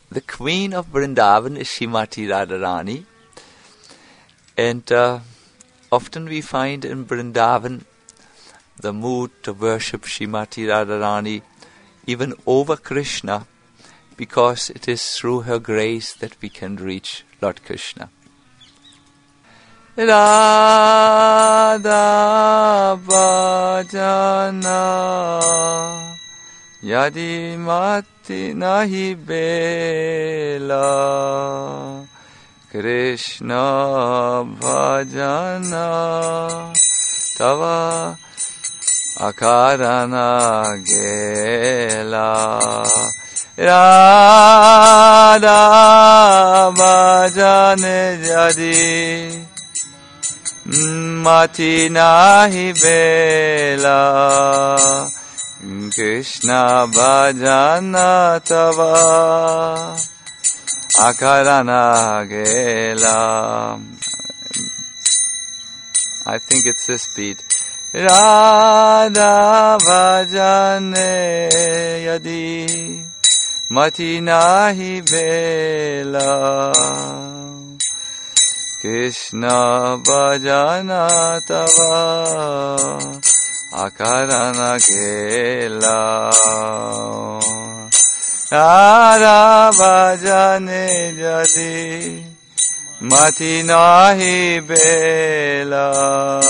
The queen of Vrindavan is Srimati Radharani. And often we find in Vrindavan the mood to worship Srimati Radharani even over Krishna, because it is through her grace that we can reach Lord Krishna. Radha bhajana yadi mati nahi bela Krishna bhajana tava akarana gela Radha bhajane jadi mati nahi bela Krishna bhajana tava akarana gela. I think it's this beat. Radha bhajane yadi mati nahi bela Krishna bhajana tava akarana gela. Radha bhajane jadi mati nahi bela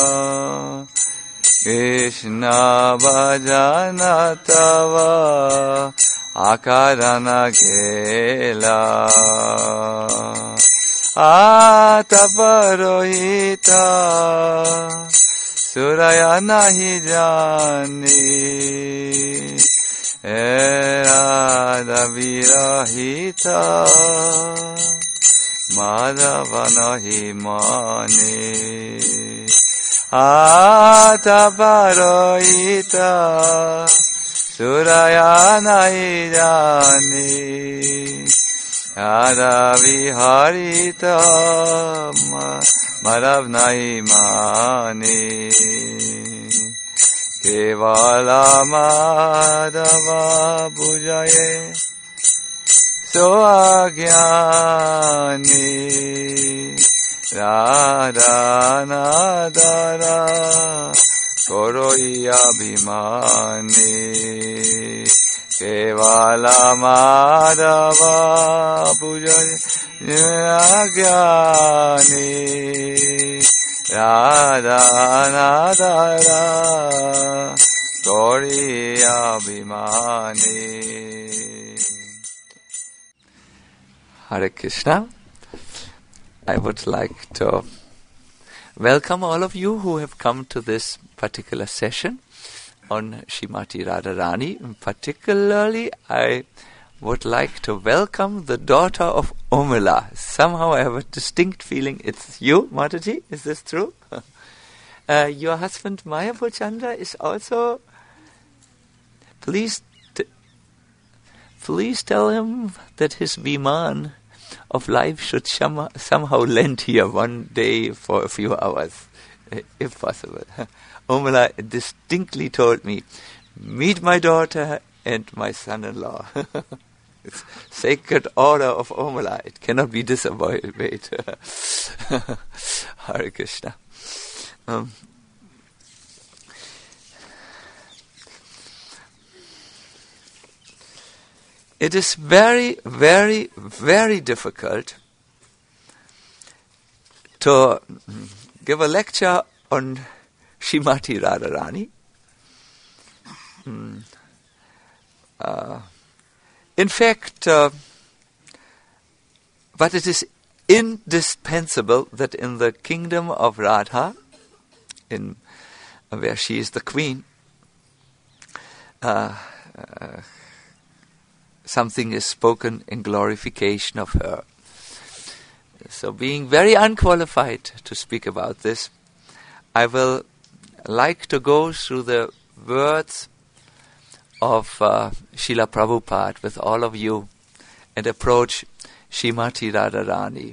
Krishna bhajana tava akarana gela. Ataparohita suraya nahi jani Radha virahita madhava nahi mani Ataparohita suraya nahi jani Radha viharita madhav nahi mani Kevala madhava pujaye so agyani Radha nadara koroi abhimani Kevala madhava pujaye agyani Radha nadara koroi abhimani. Hare Krishna. I would like to welcome all of you who have come to this particular session on Srimati Radharani. Particularly, I would like to welcome the daughter of Urmila. Somehow I have a distinct feeling it's you, Mataji. Is this true? Your husband Mayapur Chandra is also... Please tell him that his Viman of life should somehow land here one day for a few hours, if possible. Urmila distinctly told me, meet my daughter and my son-in-law. It's sacred order of Urmila. It cannot be disobeyed. Hare Krishna. It is very, very, very difficult to give a lecture on Srimati Radharani. In fact, but it is indispensable that in the kingdom of Radha, where she is the queen, something is spoken in glorification of her. So, being very unqualified to speak about this, I will like to go through the words of Srila Prabhupada with all of you and approach Srimati Radharani.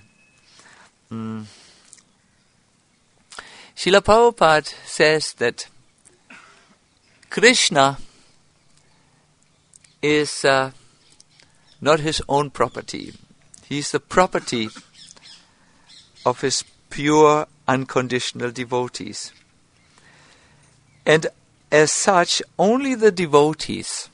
Srila Prabhupada says that Krishna is not his own property. He is the property of his pure, unconditional devotees. And as such, only the devotees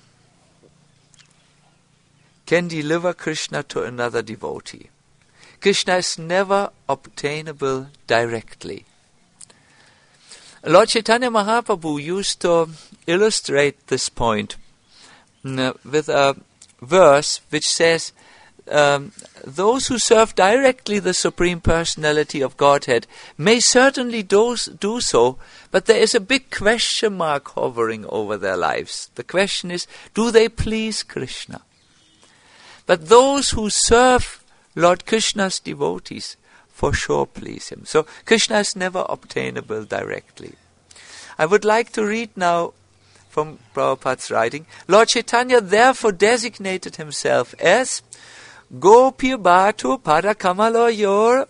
can deliver Krishna to another devotee. Krishna is never obtainable directly. Lord Chaitanya Mahaprabhu used to illustrate this point with a verse which says, those who serve directly the Supreme Personality of Godhead may certainly do so, but there is a big question mark hovering over their lives. The question is, do they please Krishna? But those who serve Lord Krishna's devotees for sure please him. So Krishna is never obtainable directly. I would like to read now from Prabhupada's writing. Lord Chaitanya therefore designated himself as Gopir Bhatu Padakamalo Yor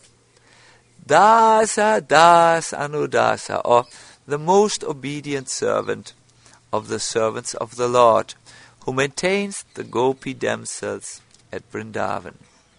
Dasa Das Anudasa, or the most obedient servant of the servants of the Lord, who maintains the Gopi damsels at Vrindavan.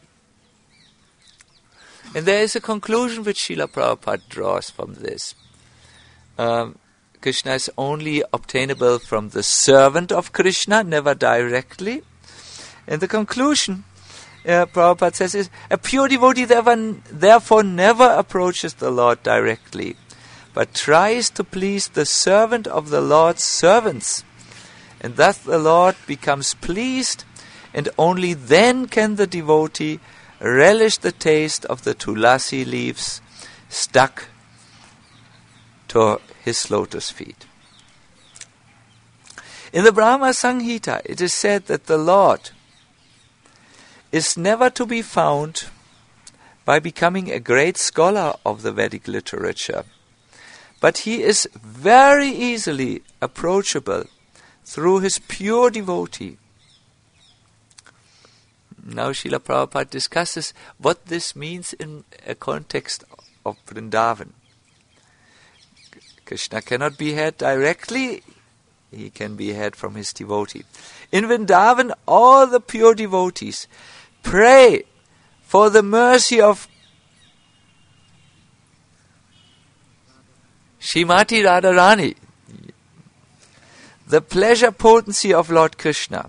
And there is a conclusion which Srila Prabhupada draws from this. Krishna is only obtainable from the servant of Krishna, never directly. And the conclusion, Prabhupada says, is a pure devotee therefore never approaches the Lord directly, but tries to please the servant of the Lord's servants. And thus the Lord becomes pleased, and only then can the devotee relish the taste of the tulasi leaves stuck to his lotus feet. In the Brahma Samhita, it is said that the Lord is never to be found by becoming a great scholar of the Vedic literature, but he is very easily approachable through his pure devotee. Now Srila Prabhupada discusses what this means in a context of Vrindavan. Krishna cannot be had directly, he can be had from his devotee. In Vrindavan, all the pure devotees pray for the mercy of Srimati Radharani, the pleasure potency of Lord Krishna.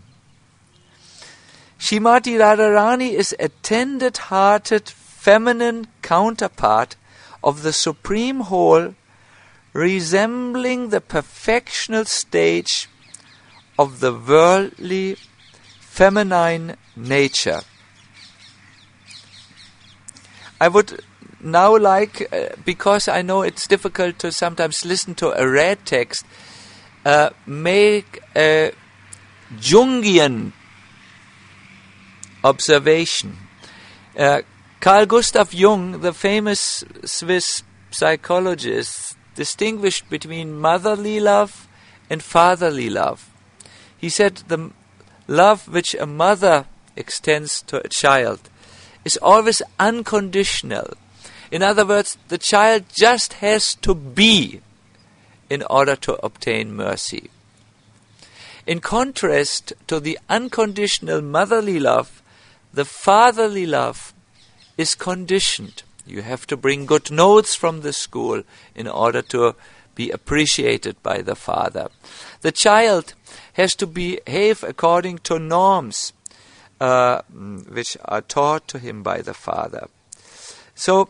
Srimati Radharani is a tender-hearted feminine counterpart of the Supreme Whole, resembling the perfectional stage of the worldly feminine nature. I would now like, because I know it's difficult to sometimes listen to a read text, make a Jungian observation. Carl Gustav Jung, the famous Swiss psychologist, distinguished between motherly love and fatherly love. He said the love which a mother extends to a child is always unconditional. In other words, the child just has to be in order to obtain mercy. In contrast to the unconditional motherly love, the fatherly love is conditioned. You have to bring good notes from the school in order to be appreciated by the father. The child has to behave according to norms which are taught to him by the father. So,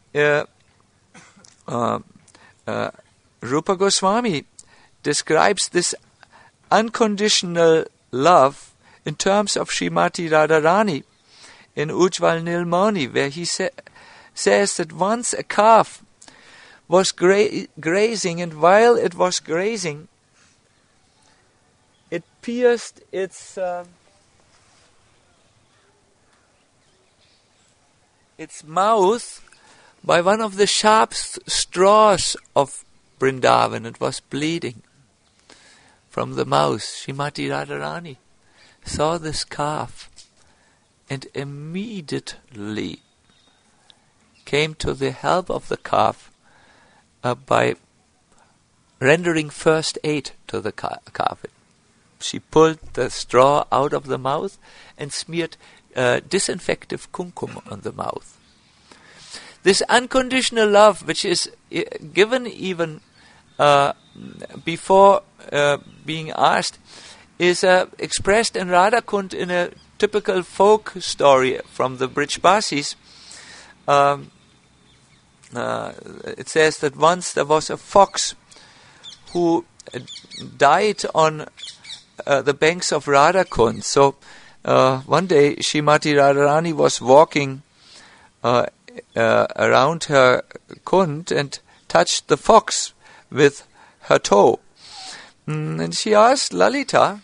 Rupa Goswami describes this unconditional love in terms of Srimati Radharani in Ujjval Nilmani, where he says that once a calf was grazing, and while it was grazing, it pierced its mouth by one of the sharp straws of Vrindavan. It was bleeding from the mouth. Srimati Radharani saw this calf and immediately came to the help of the calf by rendering first aid to the calf. she pulled the straw out of the mouth and smeared disinfective kumkum on the mouth. This unconditional love, which is given even before being asked, is expressed in Radha Kund in a typical folk story from the Brijbasis. It says that once there was a fox who died on the banks of Radha Kund. So one day Srimati Radharani was walking around her kund and touched the fox with her toe. And she asked Lalita,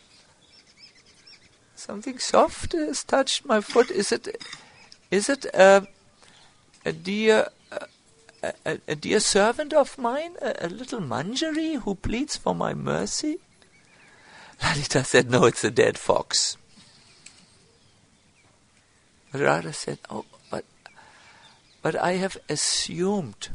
something soft has touched my foot. Is it a dear servant of mine, a little Manjari who pleads for my mercy? Lalita said, no, it's a dead fox. Radha said, oh, but I have assumed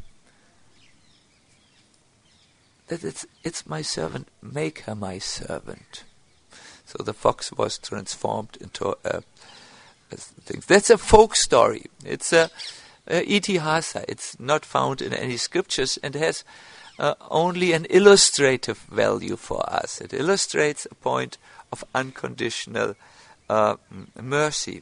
that it's my servant. Make her my servant. So the fox was transformed into a thing. That's a folk story. It's a itihasa. It's not found in any scriptures and has only an illustrative value for us. It illustrates a point of unconditional mercy.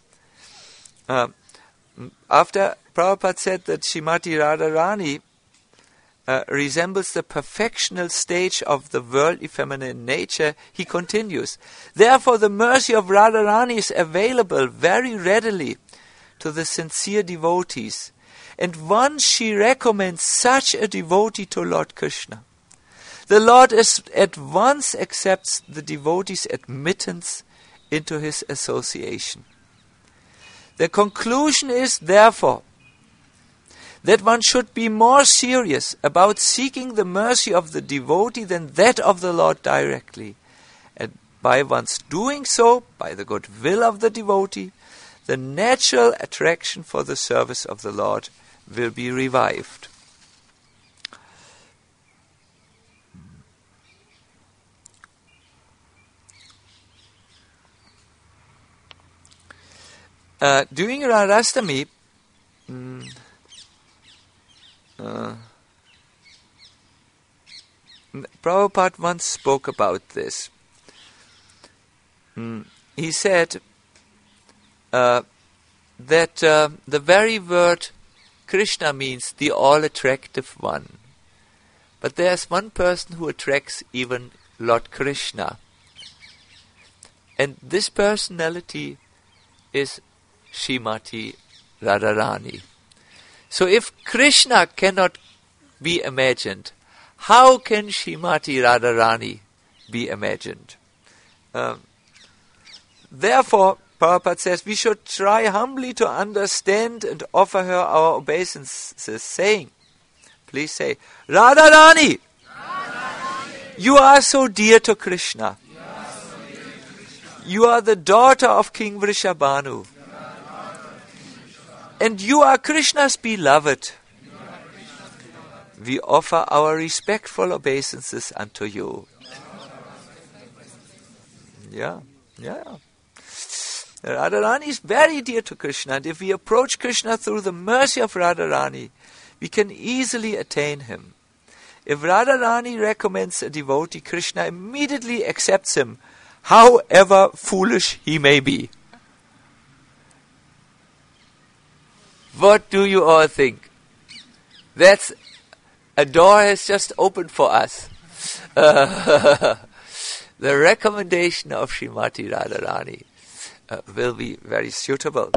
After Prabhupada said that Srimati Radharani resembles the perfectional stage of the worldly feminine nature, he continues, therefore the mercy of Radharani is available very readily to the sincere devotees, and once she recommends such a devotee to Lord Krishna, the Lord at once accepts the devotee's admittance into his association. The conclusion is, therefore, that one should be more serious about seeking the mercy of the devotee than that of the Lord directly. And by one's doing so, by the goodwill of the devotee, the natural attraction for the service of the Lord will be revived. During Radhastami, Prabhupada once spoke about this. He said that the very word Krishna means the all-attractive one. But there's one person who attracts even Lord Krishna. And this personality is Srimati Radharani. So if Krishna cannot be imagined, how can Srimati Radharani be imagined? Therefore, Prabhupada says, we should try humbly to understand and offer her our obeisances, saying, please say, Radharani, you are so dear to Krishna. You are the daughter of King Vrishabhanu. And you are Krishna's beloved. We offer our respectful obeisances unto you. Yeah. Radharani is very dear to Krishna, and if we approach Krishna through the mercy of Radharani, we can easily attain him. If Radharani recommends a devotee, Krishna immediately accepts him, however foolish he may be. What do you all think? That's a door has just opened for us. The recommendation of Srimati Radharani will be very suitable.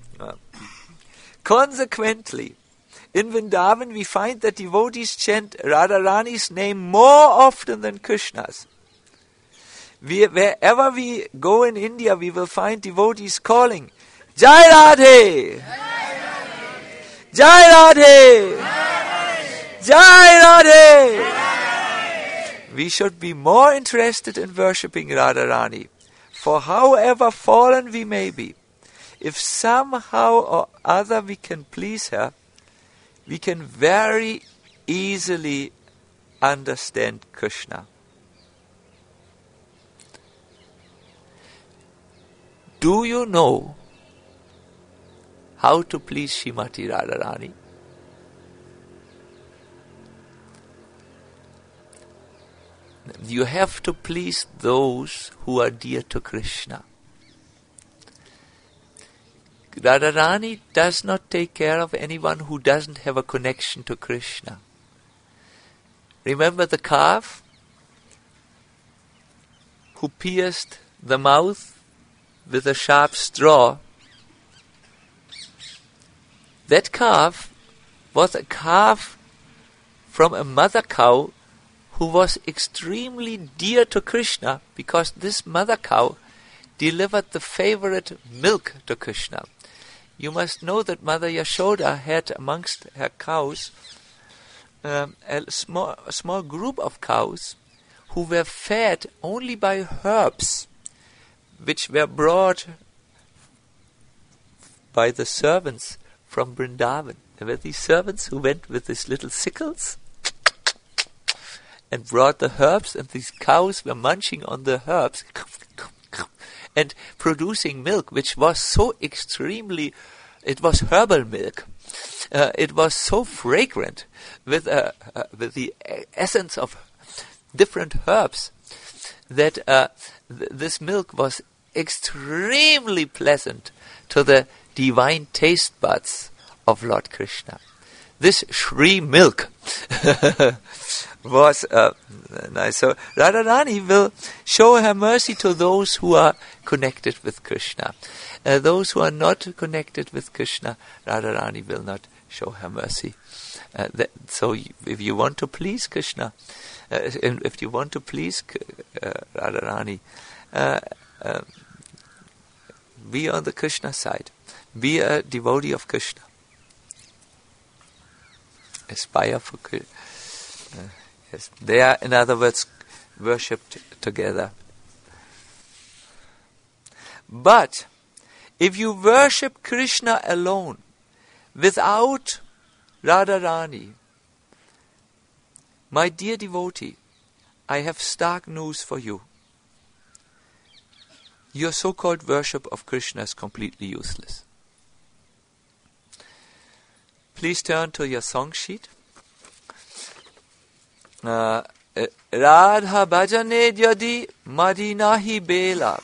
Consequently, in Vrindavan we find that devotees chant Radharani's name more often than Krishna's. Wherever we go in India, we will find devotees calling, Jai Radhe! Jai Radhe! Jai Radhe! We should be more interested in worshipping Radharani, for however fallen we may be, if somehow or other we can please her, we can very easily understand Krishna. Do you know how to please Srimati Radharani? You have to please those who are dear to Krishna. Radharani does not take care of anyone who doesn't have a connection to Krishna. Remember the calf who pierced the mouth with a sharp straw? That calf was a calf from a mother cow who was extremely dear to Krishna, because this mother cow delivered the favorite milk to Krishna. You must know that Mother Yashoda had amongst her cows a small group of cows who were fed only by herbs which were brought by the servants from Vrindavan. There were these servants who went with these little sickles and brought the herbs, and these cows were munching on the herbs and producing milk, which was so extremely, it was herbal milk. It was so fragrant with the essence of different herbs that this milk was extremely pleasant to the divine taste buds of Lord Krishna. This Shri milk was nice. So Radharani will show her mercy to those who are connected with Krishna. Those who are not connected with Krishna, Radharani will not show her mercy. So if you want to please Krishna, if you want to please Radharani, be on the Krishna side. Be a devotee of Krishna. Aspire for Krishna. Yes, they are, in other words, worshipped together. But if you worship Krishna alone, without Radharani, my dear devotee, I have stark news for you. Your so-called worship of Krishna is completely useless. Please turn to your song sheet. Radha bhajane jadi madi nahi bela.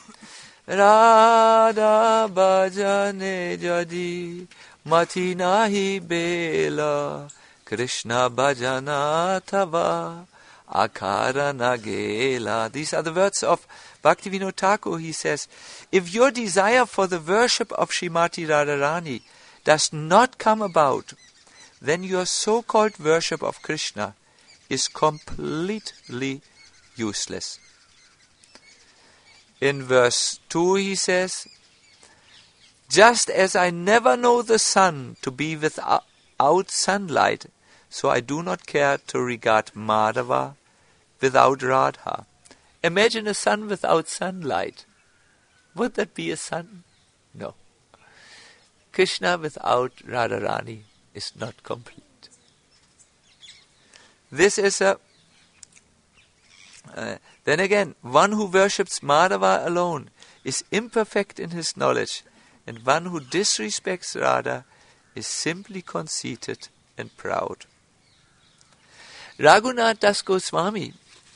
Radha bhajane jadi mati nahi bela. Krishna bhajana tava akara nagela. These are the words of Bhaktivinoda Thakur. He says, if your desire for the worship of Srimati Radharani does not come about, then your so-called worship of Krishna is completely useless. In verse 2 he says, just as I never know the sun to be without sunlight, so I do not care to regard Madhava without Radha. Imagine a sun without sunlight. Would that be a sun? No. Krishna without Radharani is not complete. This is then again, one who worships Madhava alone is imperfect in his knowledge, and one who disrespects Radha is simply conceited and proud. Raghunath Das Goswami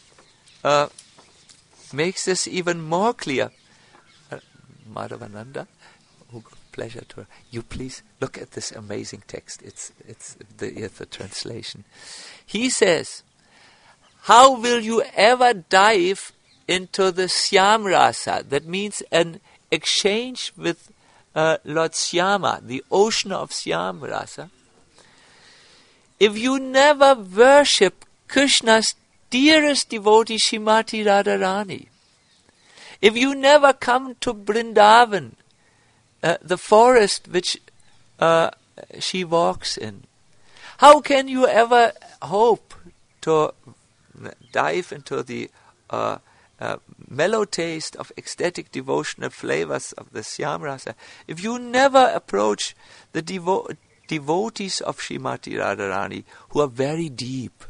makes this even more clear. Madhavananda, pleasure to you. Please look at this amazing text. It's the translation. He says, how will you ever dive into the Syam Rasa? That means an exchange with Lord Syama, the ocean of Syam Rasa, if you never worship Krishna's dearest devotee, Srimati Radharani. If you never come to Vrindavan, the forest which she walks in, how can you ever hope to dive into the mellow taste of ecstatic devotional flavors of the Syam Rasa if you never approach the devotees of Srimati Radharani who are very deep?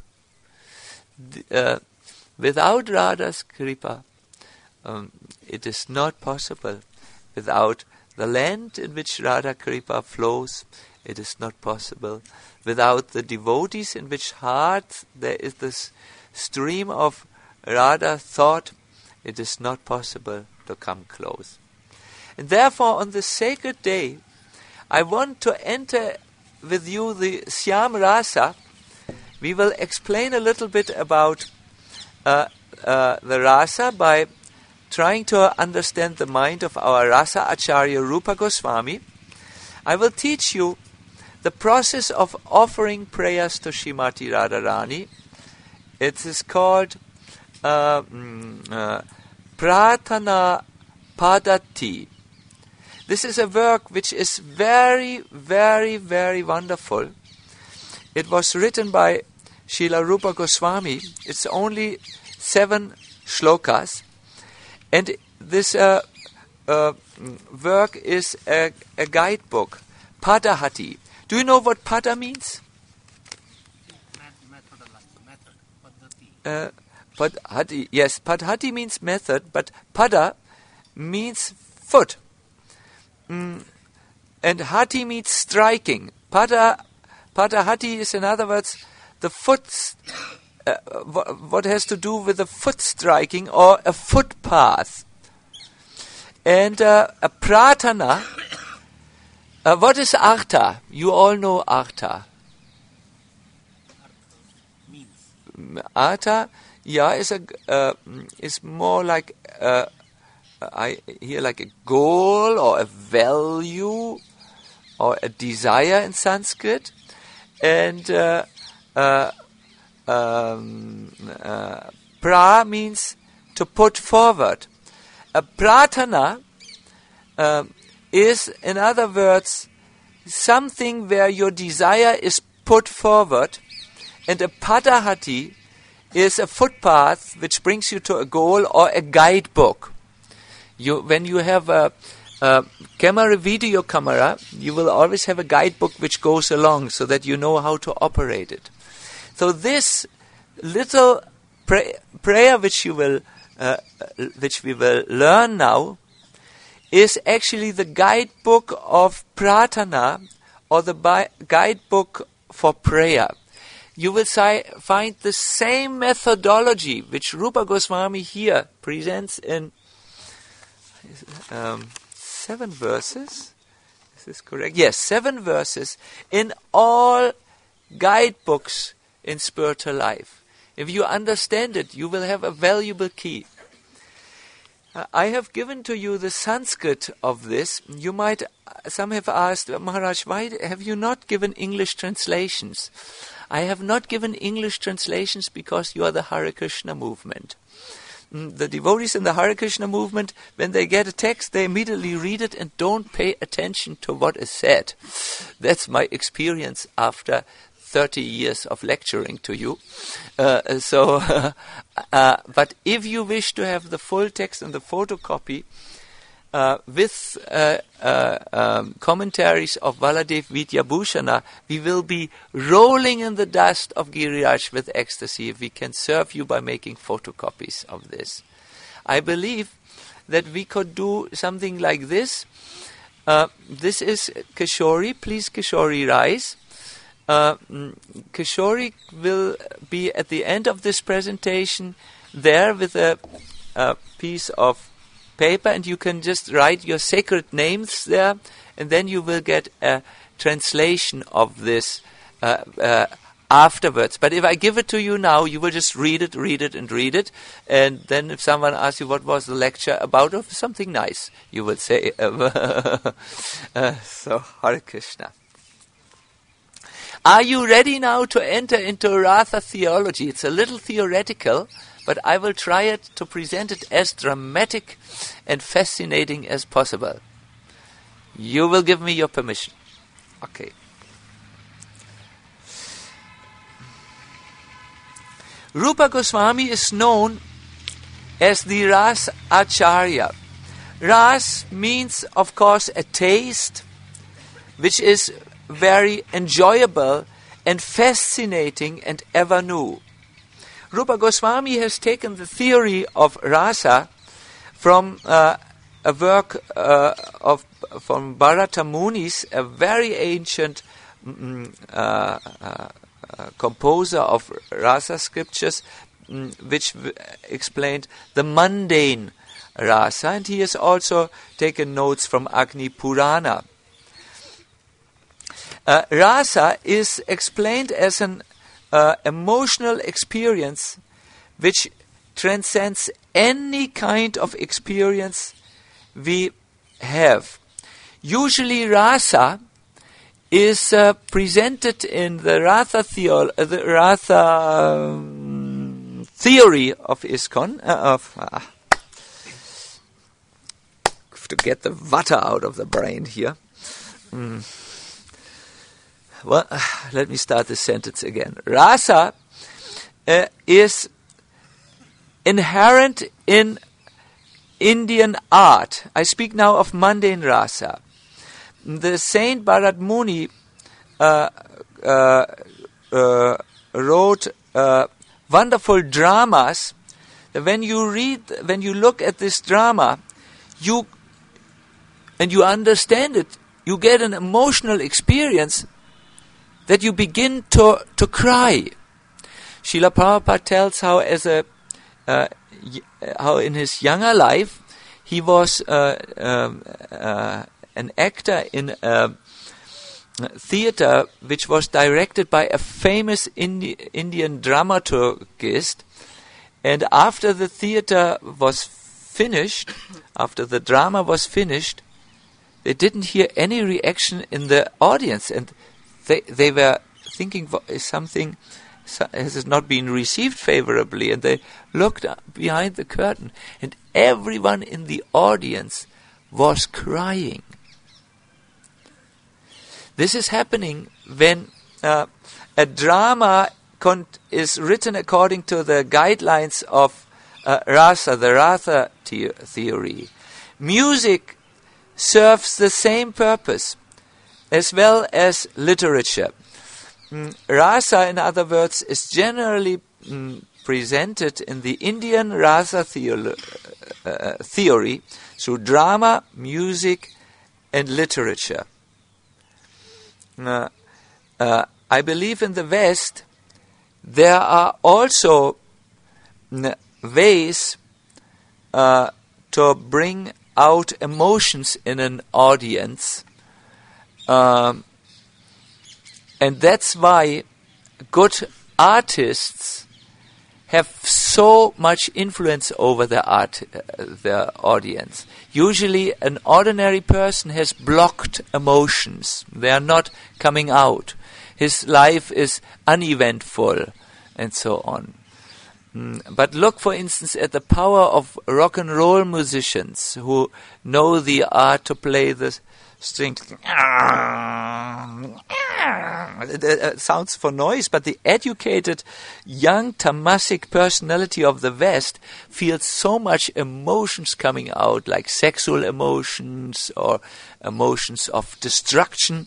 Without Radha's kripa, it is not possible Without the land in which Radha Kripa flows, it is not possible. Without the devotees in which heart there is this stream of Radha thought, it is not possible to come close. And therefore, on this sacred day, I want to enter with you the Syam Rasa. We will explain a little bit about the Rasa by trying to understand the mind of our Rasa Acharya Rupa Goswami. I will teach you the process of offering prayers to Srimati Radharani. It is called Pratana Padati. This is a work which is very, very, very wonderful. It was written by Srila Rupa Goswami. It's only 7 shlokas. And this work is a guidebook, Padahati. Do you know what Pada means? Padhati. Yes, Padhati means method, but Pada means foot. And Hati means striking. Padahati is, in other words, the foot, what has to do with a foot striking or a footpath. And a pratana, what is artha? You all know artha. Artha, yeah, is more like I hear like a goal or a value or a desire in Sanskrit, and pra means to put forward. A pratana is, in other words, something where your desire is put forward, and a padahati is a footpath which brings you to a goal or a guidebook. When you have a video camera, you will always have a guidebook which goes along so that you know how to operate it. So this little prayer which we will learn now is actually the guidebook of pratana, or the guidebook for prayer. You will find the same methodology which Rupa Goswami here presents in 7 verses. Is this correct? Yes, 7 verses in all guidebooks in spiritual life. If you understand it, you will have a valuable key. I have given to you the Sanskrit of this. Some have asked, Maharaj, why have you not given English translations? I have not given English translations because you are the Hare Krishna movement. The devotees in the Hare Krishna movement, when they get a text, they immediately read it and don't pay attention to what is said. That's my experience after 30 years of lecturing to you. But if you wish to have the full text and the photocopy with commentaries of Valadev Vidyabhushana, we will be rolling in the dust of Giriraj with ecstasy if we can serve you by making photocopies of this. I believe that we could do something like this. This is Kishori. Please, Kishori, rise. Kishori will be at the end of this presentation there with a piece of paper, and you can just write your sacred names there, and then you will get a translation of this afterwards. But if I give it to you now, you will just read it, and then if someone asks you what was the lecture about, or something nice, you will say. So, Hare Krishna. Are you ready now to enter into Ratha theology? It's a little theoretical, but I will try it to present it as dramatic and fascinating as possible. You will give me your permission. Okay. Rupa Goswami is known as the Ras Acharya. Ras means, of course, a taste, which is very enjoyable and fascinating and ever new. Rupa Goswami has taken the theory of rasa from a work from Bharata Munis, a very ancient composer of rasa scriptures, which explained the mundane rasa, and he has also taken notes from Agni Purana. Rasa is explained as an emotional experience which transcends any kind of experience we have. Usually rasa is presented in the Ratha theory of ISKCON, to get the vata out of the brain here. Well, let me start this sentence again. Rasa is inherent in Indian art. I speak now of mundane rasa. The Saint Bharat Muni wrote wonderful dramas. When you look at this drama, you understand it, you get an emotional experience that you begin to cry. Srila Prabhupada tells how in his younger life he was an actor in a theater which was directed by a famous Indian dramaturgist, and after the theater was finished, after the drama was finished, they didn't hear any reaction in the audience, and they were thinking something has not been received favorably, and they looked behind the curtain, and everyone in the audience was crying. This is happening when a drama is written according to the guidelines of rasa, the Ratha theory. Music serves the same purpose as well as literature. Rasa, in other words, is generally presented in the Indian rasa theory through drama, music, and literature. I believe in the West there are also ways to bring out emotions in an audience, and that's why good artists have so much influence over the audience. Usually an ordinary person has blocked emotions. They are not coming out. His life is uneventful and so on. But look, for instance, at the power of rock and roll musicians who know the art to play the strings. It sounds for noise, but the educated, young, tamasic personality of the West feels so much emotions coming out, like sexual emotions or emotions of destruction.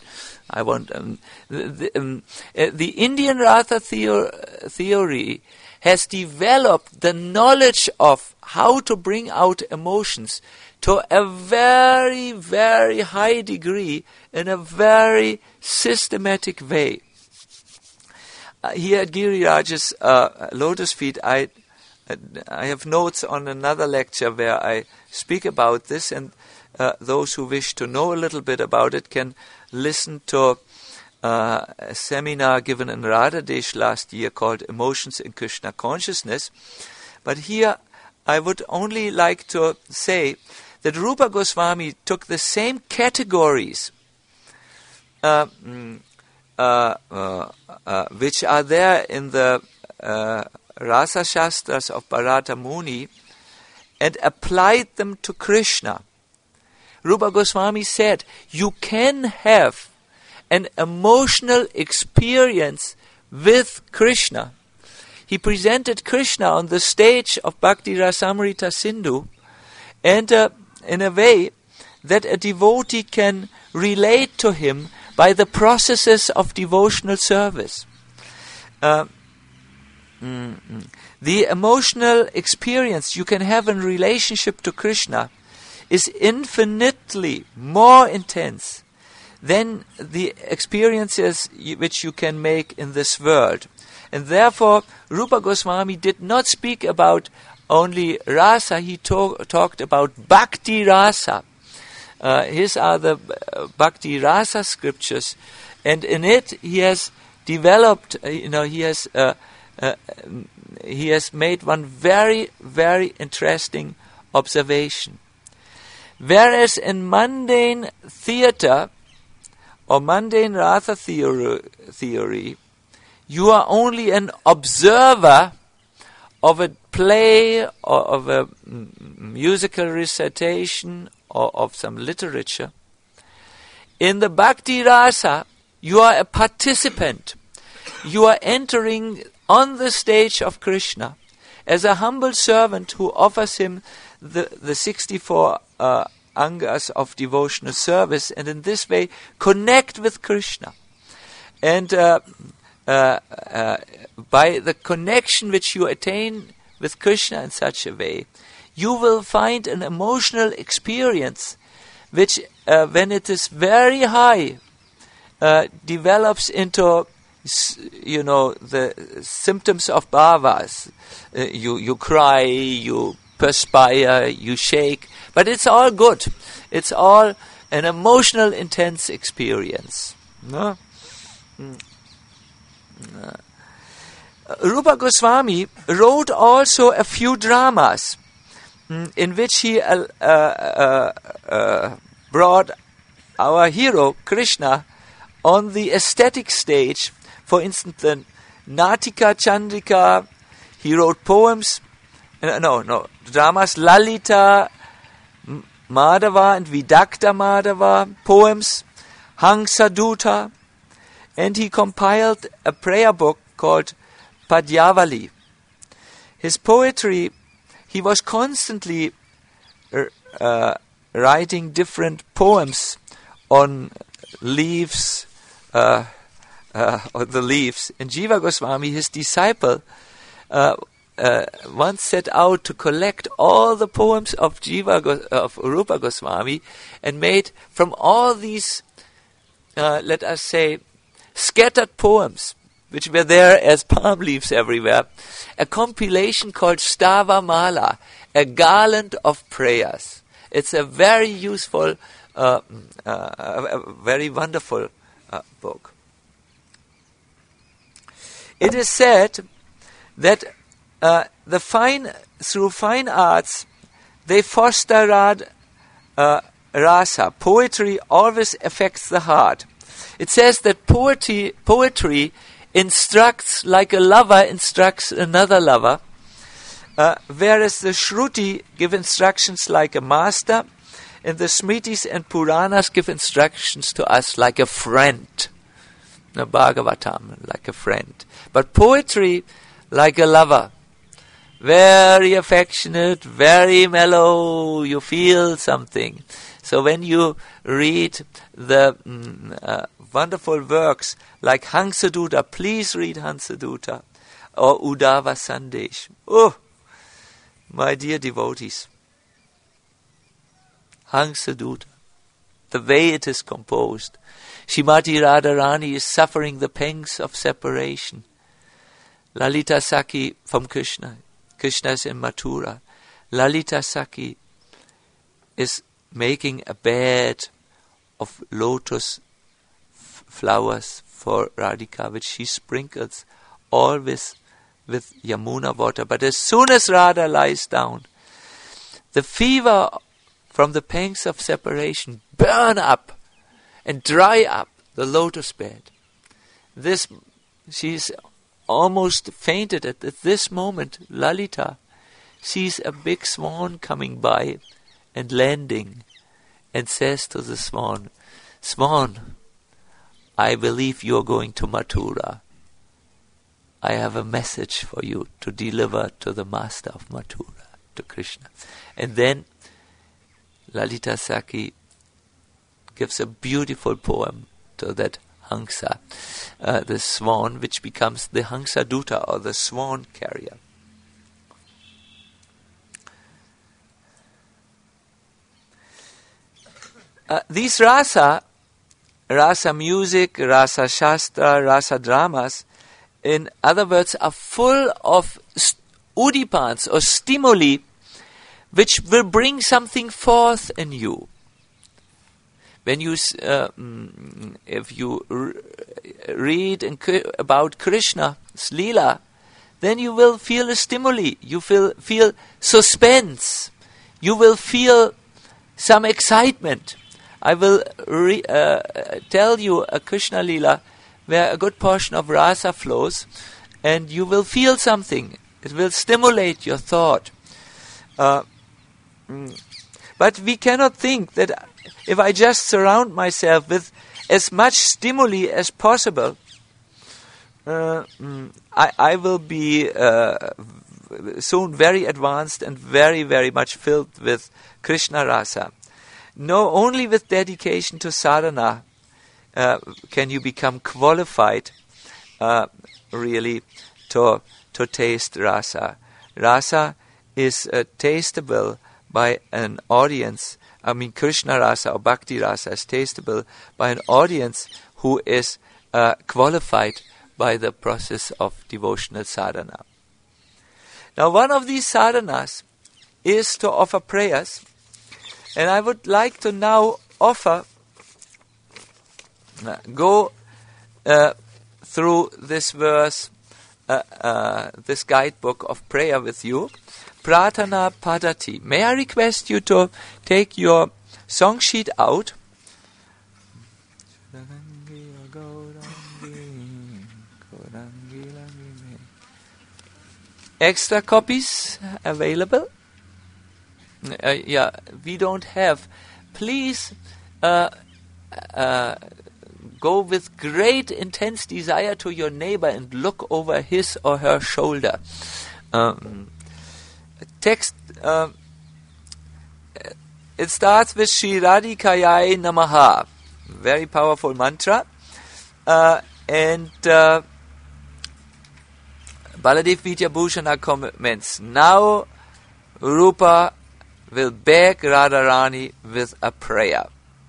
The Indian Ratha theory has developed the knowledge of how to bring out emotions to a very, very high degree in a very systematic way. Here at Giriraj's Lotus Feet, I have notes on another lecture where I speak about this, and those who wish to know a little bit about it can listen to a seminar given in Radhadesh last year called Emotions in Krishna Consciousness. But here I would only like to say that Rupa Goswami took the same categories which are there in the Rasa Shastras of Bharata Muni and applied them to Krishna. Rupa Goswami said, you can have an emotional experience with Krishna. He presented Krishna on the stage of Bhakti Rasamrita Sindhu, and in a way that a devotee can relate to him by the processes of devotional service. The emotional experience you can have in relationship to Krishna is infinitely more intense than the experiences which you can make in this world. And therefore, Rupa Goswami did not speak about only rasa, he talked about bhakti rasa. His are the bhakti rasa scriptures, and in it he has developed, he has made one very, very interesting observation. Whereas in mundane theater or mundane rasa theory, you are only an observer of a play or of a musical recitation or of some literature. In the Bhakti Rasa, you are a participant. You are entering on the stage of Krishna as a humble servant who offers him the 64 angas of devotional service, and in this way connect with Krishna. And by the connection which you attain with Krishna in such a way, you will find an emotional experience which, when it is very high, develops into, the symptoms of bhavas. You cry, you perspire, you shake, but it's all good. It's all an emotional, intense experience. No? Rupa Goswami wrote also a few dramas in which he brought our hero Krishna on the aesthetic stage. For instance, the Natika Chandrika, he wrote poems, dramas, Lalita Madhava and Vidakta Madhava, poems, Hangsaduta, and he compiled a prayer book called Padyavali. His poetry, he was constantly writing different poems on leaves, on the leaves. And Jiva Goswami, his disciple, once set out to collect all the poems of of Rupa Goswami and made from all these, let us say, scattered poems, which were there as palm leaves everywhere, a compilation called Stava Mala, a garland of prayers. It's a very useful, very wonderful book. It is said that through fine arts, they foster rasa. Poetry always affects the heart. It says that poetry instructs like a lover instructs another lover, whereas the Shruti give instructions like a master, and the Smritis and Puranas give instructions to us like a friend. The Bhagavatam, like a friend. But poetry, like a lover. Very affectionate, very mellow, you feel something. So when you read the wonderful works like Hangsaduta, please read Hangsaduta, or Uddhava Sandesh. Oh, my dear devotees, Hangsaduta, the way it is composed. Shrimati Radharani is suffering the pangs of separation. Lalita Sakhi from Krishna. Krishna is in Mathura. Lalita Sakhi is making a bed of lotus flowers for Radhika, which she sprinkles all with Yamuna water. But as soon as Radha lies down, the fever from the pangs of separation burn up and dry up the lotus bed. She's almost fainted at this moment. Lalita sees a big swan coming by and landing, and says to the swan, "Swan, I believe you are going to Mathura. I have a message for you to deliver to the master of Mathura, to Krishna." And then Lalita Sakhi gives a beautiful poem to that Hangsa, the swan, which becomes the Hangsaduta, or the swan carrier. these rasa music, rasa shastra, rasa dramas, in other words, are full of udipans or stimuli which will bring something forth in you. When you, if you read about Krishna's Leela, then you will feel a stimuli. You feel suspense. You will feel some excitement. I will tell you a Krishna Leela where a good portion of rasa flows, and you will feel something. It will stimulate your thought. But we cannot think that if I just surround myself with as much stimuli as possible, I will be soon very advanced and very, very much filled with Krishna rasa. No, only with dedication to sadhana can you become qualified really to taste rasa. Rasa is tasteable by an audience. I mean, Krishna rasa or bhakti rasa is tasteable by an audience who is qualified by the process of devotional sadhana. Now, one of these sadhanas is to offer prayers, and I would like to now go through this verse, this guidebook of prayer with you. Pratana Padati. May I request you to take your song sheet out? Extra copies available? We don't have. Please go with great intense desire to your neighbor and look over his or her shoulder. Text, it starts with Shri Radhikayai Namaha, very powerful mantra, and Baladev Vidyabhushana comments, now Rupa will beg Radharani with a prayer.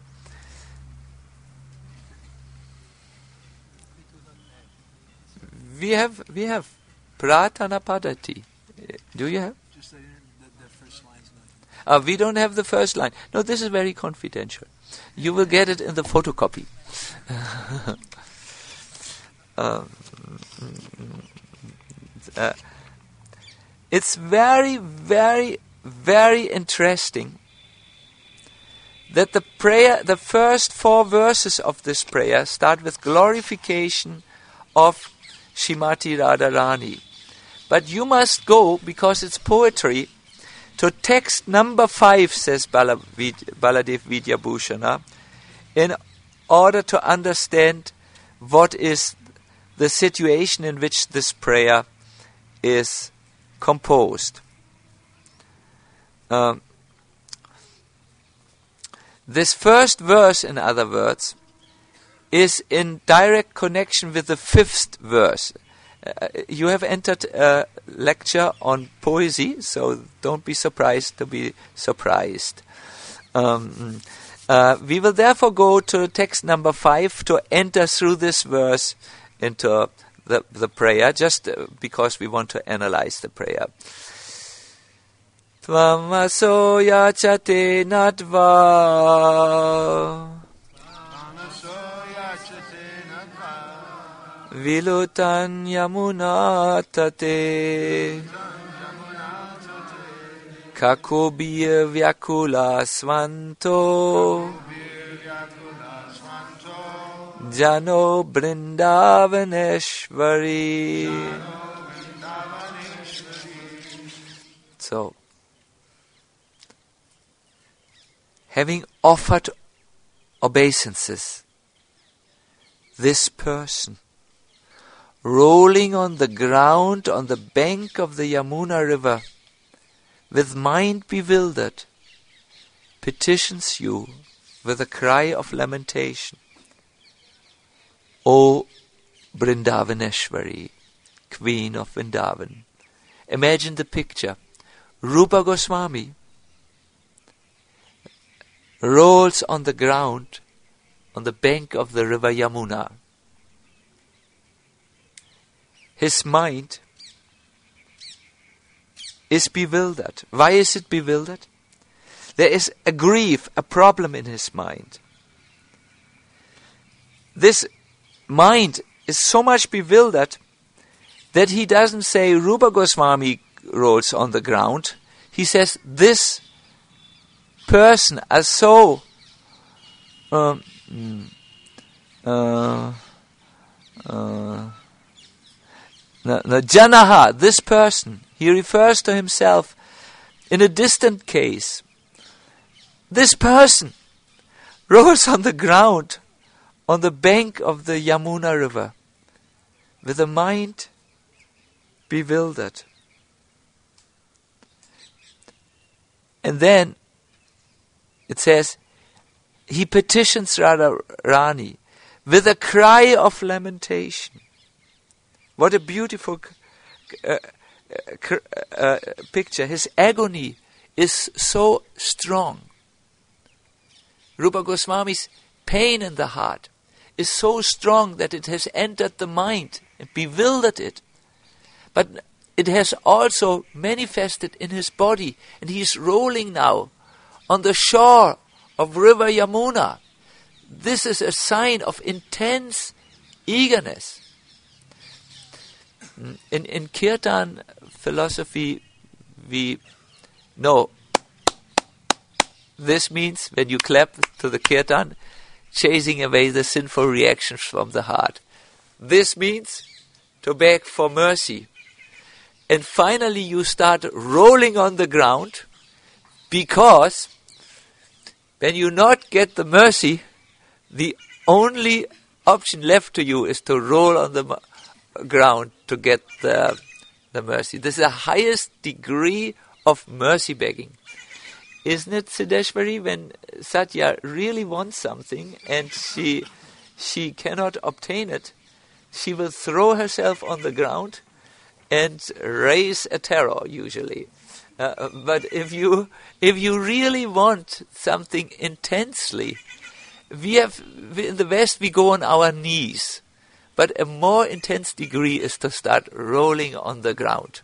We have Pratana Padati. Do you have? Just the first line's not. We don't have the first line. No, this is very confidential. You will get it in the photocopy. It's very, very, very interesting that the prayer, the first 4 verses of this prayer start with glorification of Srimati Radharani. But you must go, because it's poetry, to text number 5, says Baladev Vidyabhushana, in order to understand what is the situation in which this prayer is composed. This first verse, in other words, is in direct connection with the 5th verse. You have entered a lecture on poesy, so don't be surprised to be surprised. We will therefore go to text number 5 to enter through this verse into the prayer, just because we want to analyze the prayer. Tvamaso yachate natva Vilutan yamunatate Kakobir vyakula svanto Jano Brindavaneshvari. So, having offered obeisances, this person, rolling on the ground on the bank of the Yamuna river, with mind bewildered, petitions you with a cry of lamentation. O Brindavaneshwari, Queen of Vrindavan. Imagine the picture. Rupa Goswami rolls on the ground on the bank of the river Yamuna. His mind is bewildered. Why is it bewildered? There is a grief, a problem in his mind. This mind is so much bewildered that he doesn't say Rupa Goswami rolls on the ground. He says this person as so Janaha, this person, he refers to himself in a distant case. This person rolls on the ground on the bank of the Yamuna river with a mind bewildered. And then it says, he petitions Radharani with a cry of lamentation. What a beautiful picture. His agony is so strong. Rupa Goswami's pain in the heart is so strong that it has entered the mind and bewildered it. But it has also manifested in his body, and he is rolling now on the shore of river Yamuna. This is a sign of intense eagerness. In Kirtan philosophy, we know this means when you clap to the Kirtan, chasing away the sinful reactions from the heart. This means to beg for mercy. And finally you start rolling on the ground, because when you not get the mercy, the only option left to you is to roll on the ground to get the mercy. This is the highest degree of mercy begging. Isn't it, Siddheshwari, when Satya really wants something and she cannot obtain it, she will throw herself on the ground and raise a terror, usually. But if you really want something intensely, in the West we go on our knees. But a more intense degree is to start rolling on the ground.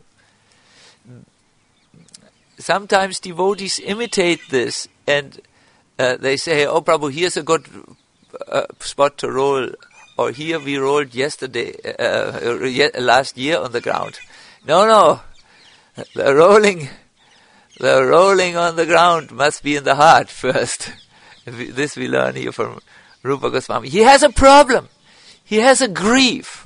Sometimes devotees imitate this, and they say, "Oh, Prabhu, here's a good spot to roll," or "Here we rolled last year on the ground." No, the rolling on the ground must be in the heart first. This we learn here from Rupa Goswami. He has a problem. He has a grief.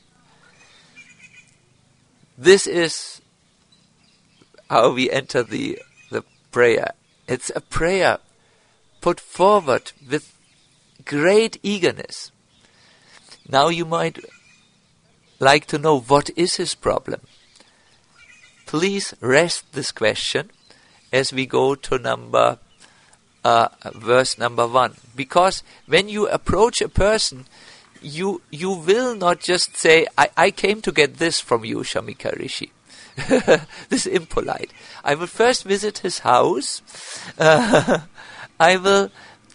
This is how we enter the prayer. It's a prayer put forward with great eagerness. Now you might like to know, what is his problem? Please rest this question as we go to verse number 1. Because when you approach a person, you will not just say, I came to get this from you, Shamika Rishi. This is impolite. I will first visit his house. I will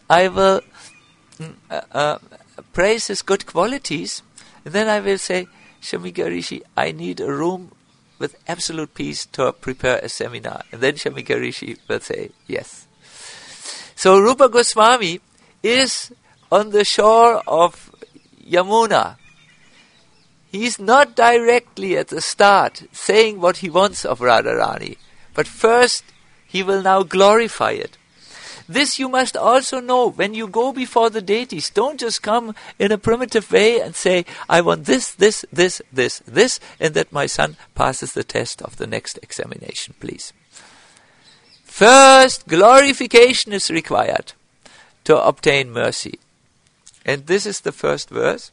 praise his good qualities. And then I will say, Shamika Rishi, I need a room with absolute peace to prepare a seminar. And then Shamika Rishi will say, yes. So Rupa Goswami is on the shore of Yamuna. He's not directly at the start saying what he wants of Radharani, but first he will now glorify it. This you must also know. When you go before the deities, don't just come in a primitive way and say, I want this, and that my son passes the test of the next examination, please. First, glorification is required to obtain mercy. And this is the first verse.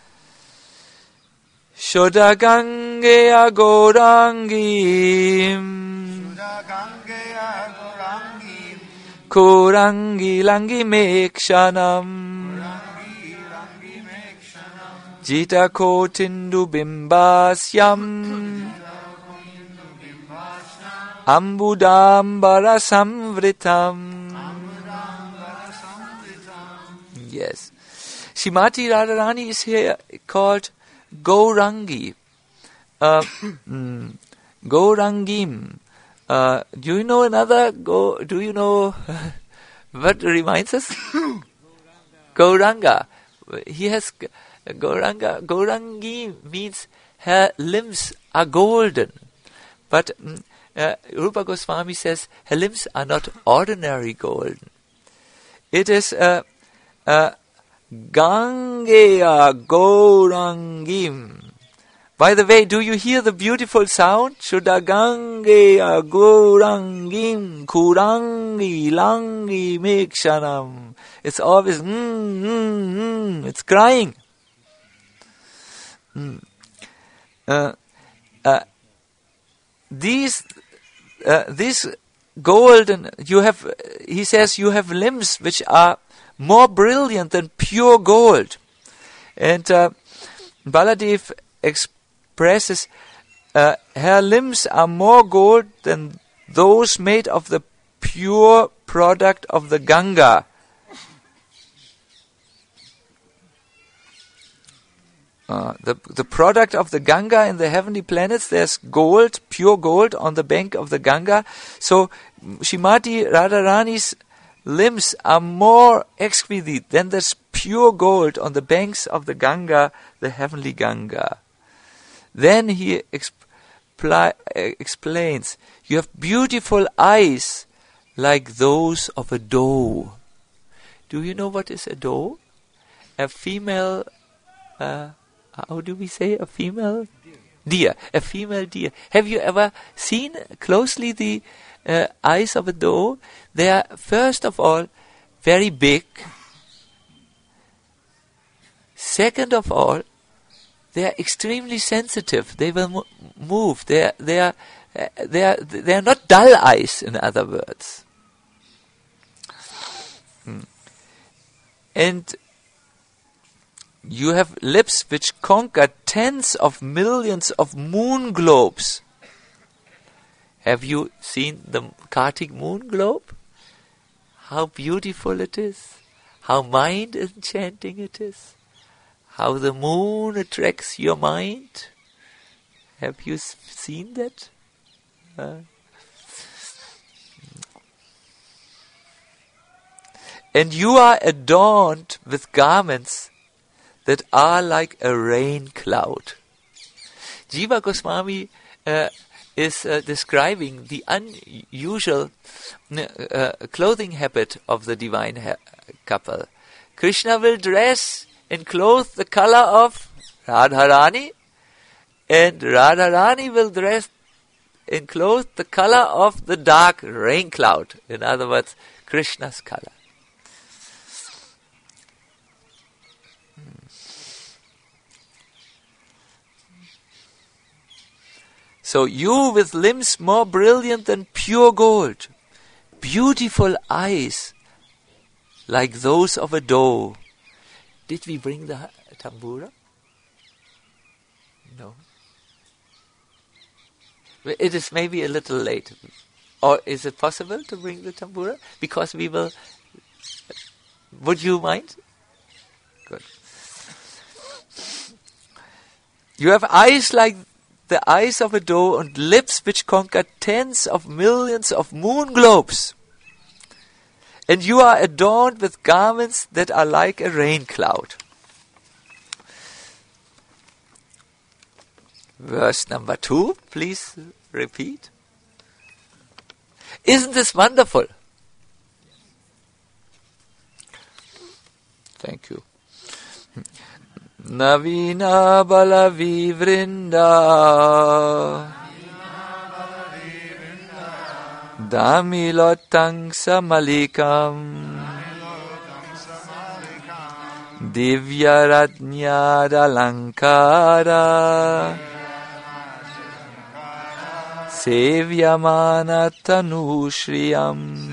Shoda Gangeya Gorangim Korangi Langi Mekshanam Jita Kotindu Bimbasyam Ambudambara Samvritam Yes. Srimati Radharani is here called Gaurangi. Gaurangim. Do you know another? Do you know what reminds us? Gauranga. He has Gauranga. Gaurangi means her limbs are golden. But Rupa Goswami says her limbs are not ordinary golden. It is Gangeya Gaurangim. By the way, do you hear the beautiful sound? Shuddha Gangeya Gaurangim Kurangi Langi Mekshanam. It's always it's crying. These golden, he says you have limbs which are more brilliant than pure gold. And Baladev expresses her limbs are more gold than those made of the pure product of the Ganga. The product of the Ganga in the heavenly planets, there's gold, pure gold on the bank of the Ganga. So Srimati Radharani's limbs are more exquisite than this pure gold on the banks of the Ganga, the heavenly Ganga. Then he explains, you have beautiful eyes like those of a doe. Do you know what is a doe? A female... how do we say a female? Deer. A female deer. Have you ever seen closely the eyes of a doe? They are, first of all, very big. Second of all, they are extremely sensitive. They will move. They are not dull eyes, in other words. And you have lips which conquer tens of millions of moon globes. Have you seen the Kartik moon globe? How beautiful it is. How mind-enchanting it is. How the moon attracts your mind. Have you seen that? And you are adorned with garments that are like a rain cloud. Jiva Goswami is describing the unusual clothing habit of the divine couple. Krishna will dress in clothes the color of Radharani, and Radharani will dress in clothes the color of the dark rain cloud. In other words, Krishna's color. So you with limbs more brilliant than pure gold, beautiful eyes like those of a doe. Did we bring the tambura? No. It is maybe a little late. Or is it possible to bring the tambura? Because we will... Would you mind? Good. You have eyes like the eyes of a doe and lips which conquer tens of millions of moon globes. And you are adorned with garments that are like a rain cloud. Verse number 2, please repeat. Isn't this wonderful? Thank you. Navina Balavi Vrinda Damilotang Samalikam Divya Ratnyada Lankara Sevyamana Tanushriyam.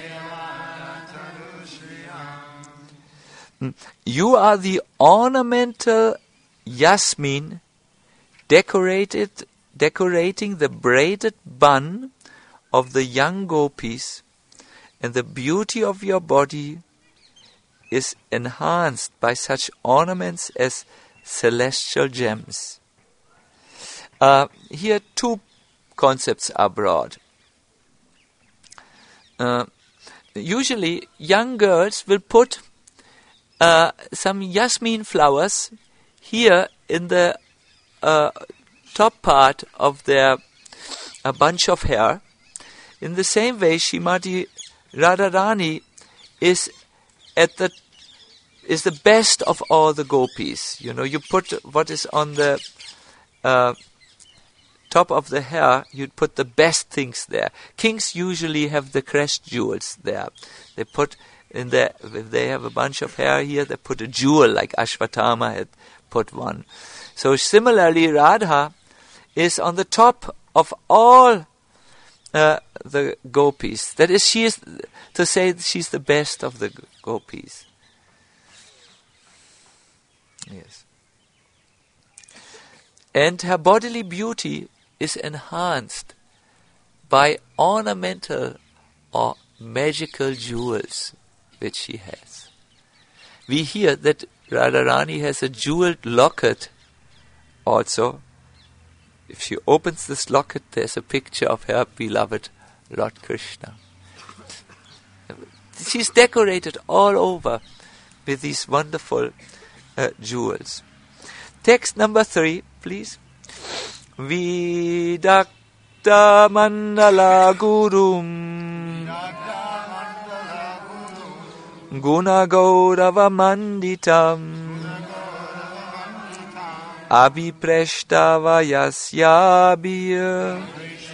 You are the ornamental yasmin decorating the braided bun of the young gopis, and the beauty of your body is enhanced by such ornaments as celestial gems. Here two concepts are brought. Usually young girls will put some jasmine flowers here in the top part of their bunch of hair. In the same way, Srimati Radharani is the best of all the gopis. You know, you put what is on the top of the hair, you'd put the best things there. Kings usually have the crest jewels there. They put if they have a bunch of hair here, they put a jewel, like Ashwatthama had put one. So similarly, Radha is on the top of all the gopis. That is, she is to say she's the best of the gopis. Yes. And her bodily beauty is enhanced by ornamental or magical jewels which she has. We hear that Radharani has a jeweled locket also. If she opens this locket, there's a picture of her beloved Lord Krishna. She's decorated all over with these wonderful jewels. Text number 3, please. Vidakta mandala gurum guna gaurava manditam abhipreshtava yasyabhir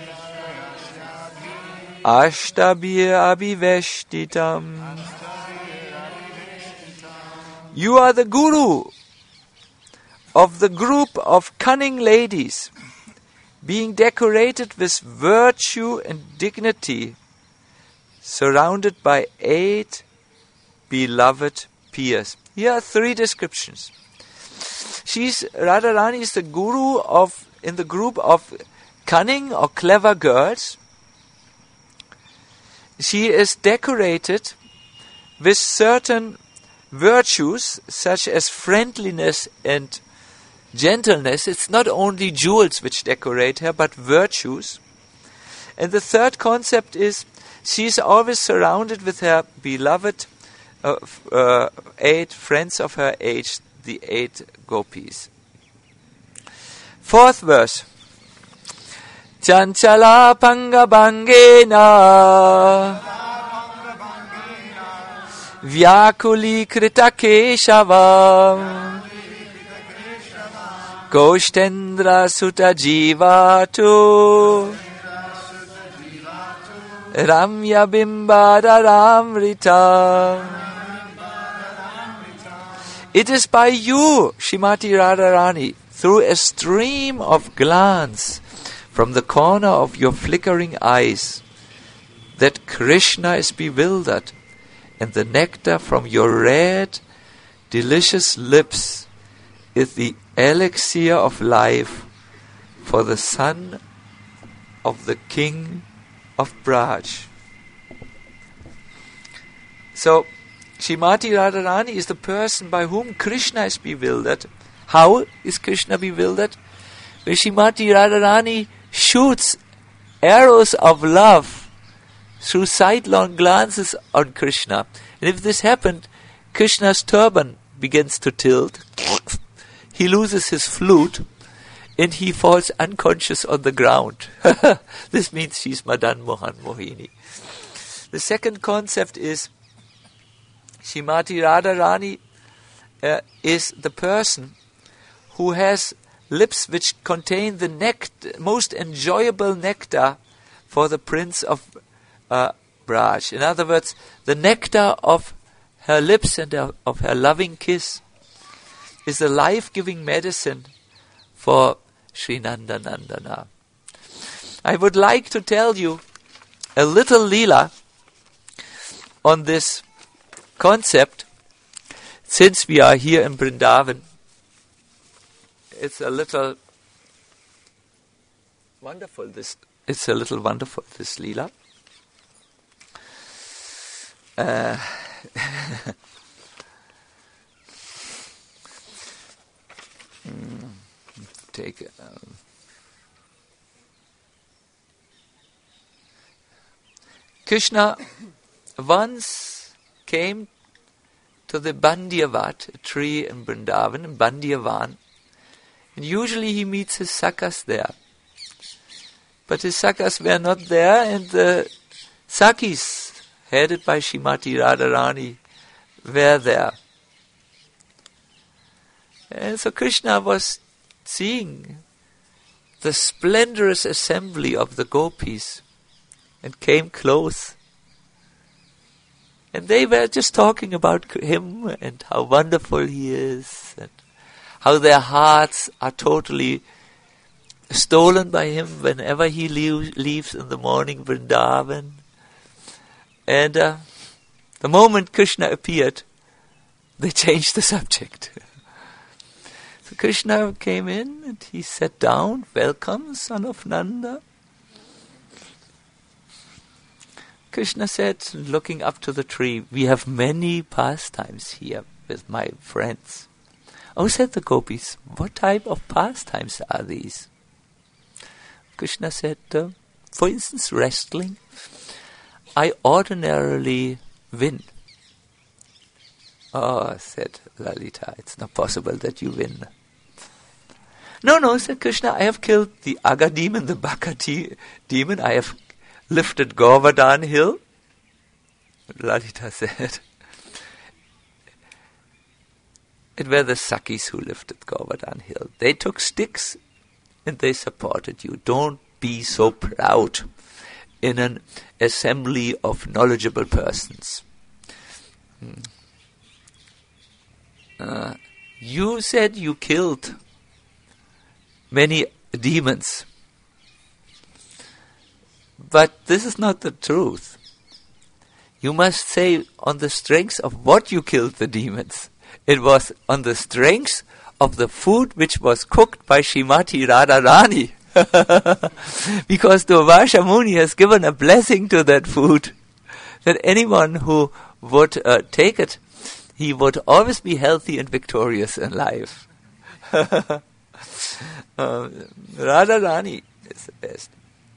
ashtabhir abhiveshtitam. You are the guru of the group of cunning ladies, being decorated with virtue and dignity, surrounded by 8 beloved peers. Here are 3 descriptions. Radharani is the guru in the group of cunning or clever girls. She is decorated with certain virtues such as friendliness and gentleness. It's not only jewels which decorate her, but virtues. And the third concept is she's always surrounded with her beloved 8 friends of her age, the 8 gopis. 4th verse. Chanchala panga bangena vyakuli krita keshava Goshtendra sutta jivatu Ramya bimbada ramrita. It is by you, Srimati Radharani, through a stream of glance from the corner of your flickering eyes, that Krishna is bewildered, and the nectar from your red, delicious lips is the elixir of life for the son of the king of Braj. So, Srimati Radharani is the person by whom Krishna is bewildered. How is Krishna bewildered? When Srimati Radharani shoots arrows of love through sidelong glances on Krishna. And if this happened, Krishna's turban begins to tilt. He loses his flute and he falls unconscious on the ground. This means she's Madan Mohan Mohini. The second concept is Srimati Radharani is the person who has lips which contain the most enjoyable nectar for the prince of Braj. In other words, the nectar of her lips and of her loving kiss is the life-giving medicine for Sri Nandanandana. I would like to tell you a little Leela on this concept, since we are here in Vrindavan. It's a little wonderful, this Leela. take. Krishna once came to the Bandyavat, a tree in Vrindavan, in Bandyavan, and usually he meets his sakhas there. But his sakhas were not there, and the Sakhis, headed by Srimati Radharani, were there. And so Krishna was seeing the splendorous assembly of the gopis and came close. And they were just talking about him and how wonderful he is and how their hearts are totally stolen by him whenever he leaves in the morning Vrindavan. And the moment Krishna appeared, they changed the subject. So Krishna came in and he sat down. Welcome, son of Nanda. Krishna said, looking up to the tree, we have many pastimes here with my friends. Oh, said the gopis, what type of pastimes are these? Krishna said, for instance, wrestling. I ordinarily win. Oh, said Lalita, it's not possible that you win. No, said Krishna, I have killed the Aga demon, the Baka demon. I have lifted Govardhan hill. Lalita said, it were the Sakhis who lifted Govardhan hill. They took sticks and they supported you. Don't be so proud in an assembly of knowledgeable persons. You said you killed many demons. But this is not the truth. You must say on the strength of what you killed the demons. It was on the strength of the food which was cooked by Srimati Radharani. Because Durvasha Muni has given a blessing to that food, that anyone who would take it, he would always be healthy and victorious in life. Radharani is the best.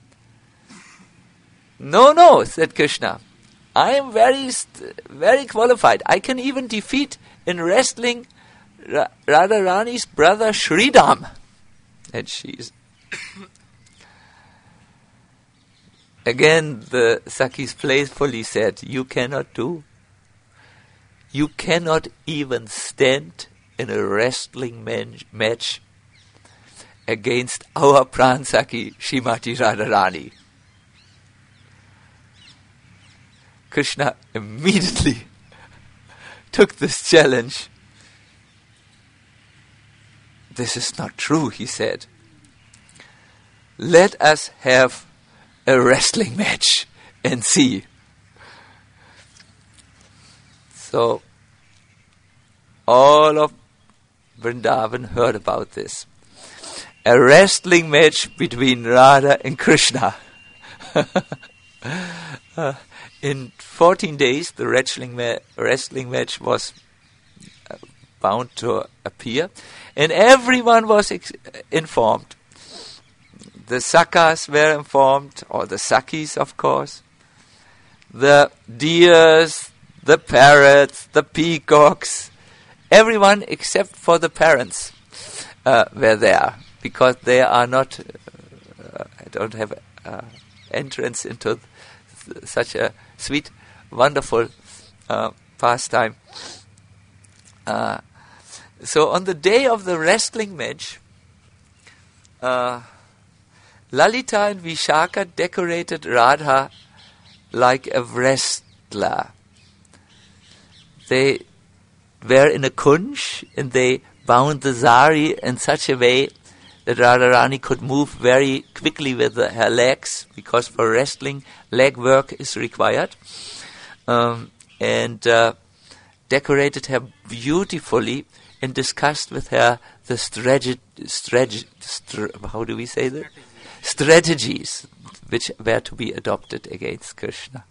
No, said Krishna. I am very qualified. I can even defeat in wrestling Radharani's brother Sridham. And she's... Again, the Sakhis playfully said, you cannot do. You cannot even stand in a wrestling match against our Pran Sakhi, Srimati Radharani. Krishna immediately took this challenge. This is not true, he said. Let us have a wrestling match and see. So, all of Vrindavan heard about this. A wrestling match between Radha and Krishna. In 14 days, the wrestling match was bound to appear, and everyone was informed. The Sakhas were informed, or the Sakhis, of course. The deers, the parrots, the peacocks, everyone except for the parents were there, because they are not, don't have entrance into such a sweet, wonderful pastime. So on the day of the wrestling match, Lalita and Vishaka decorated Radha like a wrestler. They were in a kunj and they bound the zari in such a way that Radharani could move very quickly with her legs, because for wrestling, leg work is required. And decorated her beautifully and discussed with her the strategies which were to be adopted against Krishna.